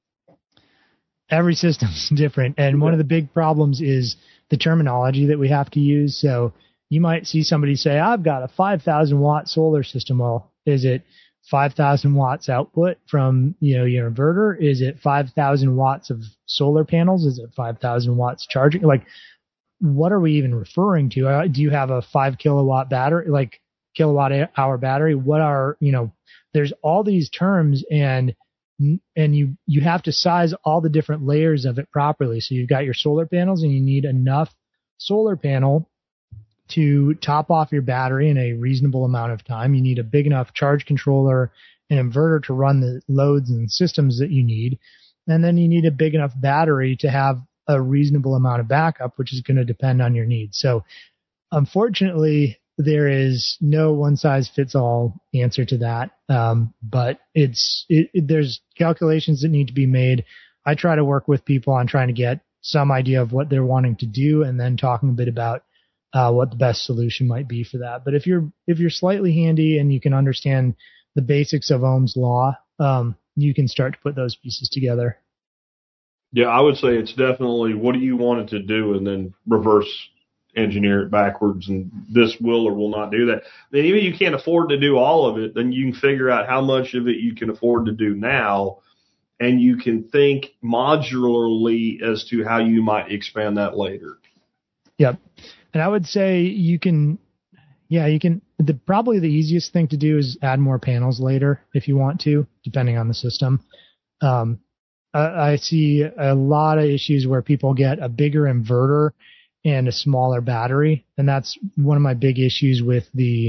Every system's different. And one of the big problems is the terminology that we have to use. So you might see somebody say, I've got a 5,000 watt solar system. Well, is it 5,000 watts output from, your inverter? Is it 5,000 watts of solar panels? Is it 5,000 watts charging? Like, what are we even referring to? Do you have a 5 kilowatt battery, like kilowatt hour battery? What are, there's all these terms and you have to size all the different layers of it properly. So you've got your solar panels and you need enough solar panel to top off your battery in a reasonable amount of time. You need a big enough charge controller and inverter to run the loads and systems that you need. And then you need a big enough battery to have a reasonable amount of backup, which is going to depend on your needs. So unfortunately, there is no one size fits all answer to that. But there's calculations that need to be made. I try to work with people on trying to get some idea of what they're wanting to do and then talking a bit about what the best solution might be for that. But if you're slightly handy and you can understand the basics of Ohm's law, you can start to put those pieces together. Yeah, I would say it's definitely what do you want it to do and then reverse engineer it backwards, and this will or will not do that. Then even if you can't afford to do all of it, then you can figure out how much of it you can afford to do now and you can think modularly as to how you might expand that later. Yep. And I would say you can, probably the easiest thing to do is add more panels later if you want to, depending on the system. I see a lot of issues where people get a bigger inverter and a smaller battery. And that's one of my big issues with the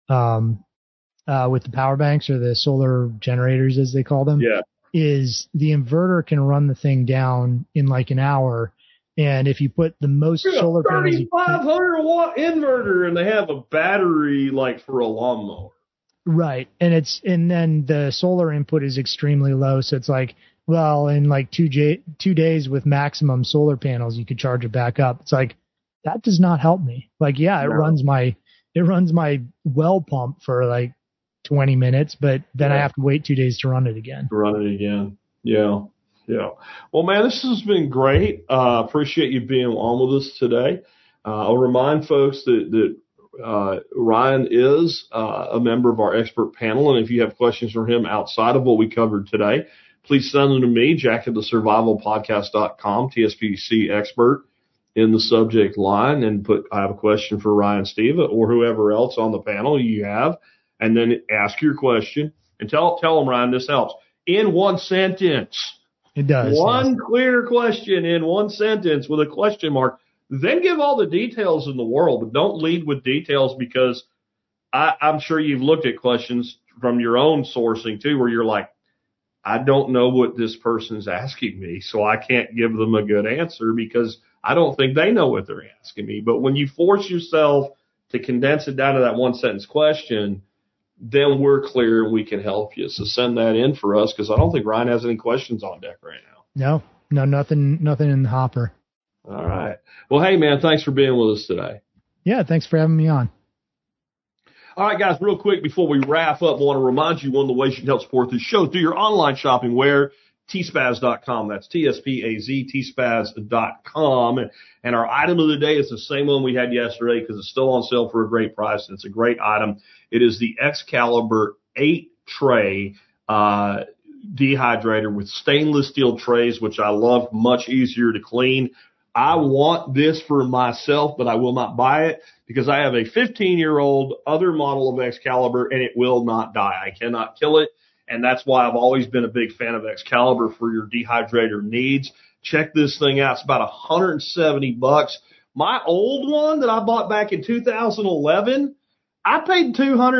power banks, or the solar generators, as they call them. Yeah. Is the inverter can run the thing down in like an hour. And if you put the most solar panels, 3,500 watt inverter, and they have a battery like for a lawnmower. Right. And then the solar input is extremely low. So it's like, well, in like 2 days with maximum solar panels, you could charge it back up. It's like, that does not help me. Like, yeah, it runs my well pump for like 20 minutes, but then I have to wait 2 days to run it again. Yeah. Yeah. Well, man, this has been great. Appreciate you being on with us today. I'll remind folks that Ryan is a member of our expert panel. And if you have questions for him outside of what we covered today, please send them to me, jack@thesurvivalpodcast.com, TSPC expert, in the subject line, and put, I have a question for Ryan Steve or whoever else on the panel you have, and then ask your question and tell them, Ryan, this helps. In one sentence. It does. One clear question in one sentence with a question mark. Then give all the details in the world, but don't lead with details, because I'm sure you've looked at questions from your own sourcing too, where you're like, I don't know what this person's asking me, so I can't give them a good answer because I don't think they know what they're asking me. But when you force yourself to condense it down to that one sentence question, then we're clear and we can help you. So send that in for us, because I don't think Ryan has any questions on deck right now. No, nothing in the hopper. All right. Well, hey, man, thanks for being with us today. Yeah, thanks for having me on. All right, guys, real quick before we wrap up, I want to remind you one of the ways you can help support this show through your online shopping, where tspaz.com. That's TSPAZ, tspaz.com. And our item of the day is the same one we had yesterday, because it's still on sale for a great price, and it's a great item. It is the Excalibur 8-tray dehydrator with stainless steel trays, which I love, much easier to clean. I want this for myself, but I will not buy it because I have a 15-year-old other model of Excalibur, and it will not die. I cannot kill it. And that's why I've always been a big fan of Excalibur for your dehydrator needs. Check this thing out. It's about $170. My old one that I bought back in 2011, I paid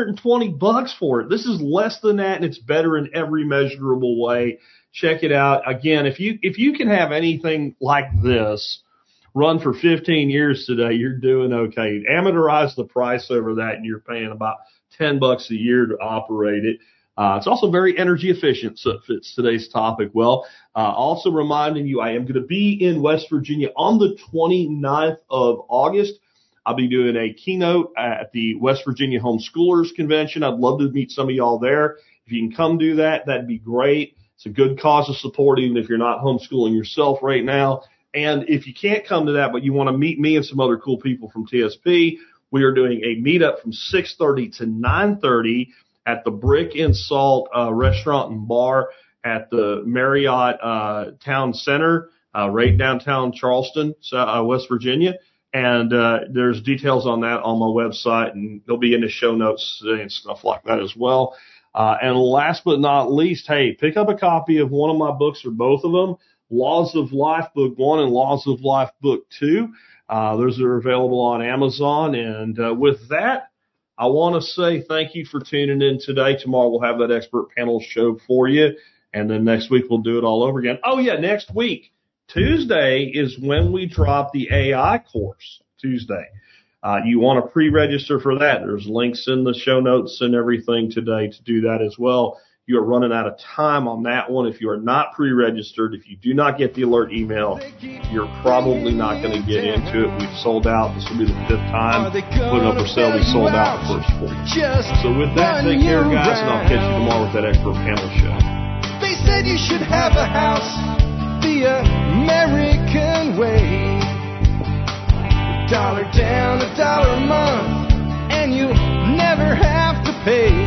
$220 for it. This is less than that, and it's better in every measurable way. Check it out. Again, if you can have anything like this run for 15 years today, you're doing okay. Amateurize the price over that, and you're paying about $10 a year to operate it. It's also very energy efficient, so it fits today's topic well. Also reminding you, I am going to be in West Virginia on the 29th of August. I'll be doing a keynote at the West Virginia Homeschoolers Convention. I'd love to meet some of y'all there. If you can come do that, that'd be great. It's a good cause to support, even if you're not homeschooling yourself right now. And if you can't come to that, but you want to meet me and some other cool people from TSP, we are doing a meetup from 6:30 to 9:30 at the Brick and Salt restaurant and bar at the Marriott Town Center, right downtown Charleston, West Virginia. And there's details on that on my website, and they'll be in the show notes and stuff like that as well. And last but not least, hey, pick up a copy of one of my books or both of them, Laws of Life Book 1 and Laws of Life Book 2. Those are available on Amazon. And with that, I want to say thank you for tuning in today. Tomorrow we'll have that expert panel show for you. And then next week we'll do it all over again. Oh, yeah, next week, Tuesday is when we drop the AI course, Tuesday. You want to pre-register for that. There's links in the show notes and everything today to do that as well. You are running out of time on that one. If you are not pre-registered, if you do not get the alert email, you're probably not going to get into it. We've sold out. This will be the 5th time putting up for sale. We sold out the first 4. So with that, take care, guys, and I'll catch you tomorrow with that expert panel show. They said you should have a house the American way. $1 down, $1 a month, and you'll never have to pay.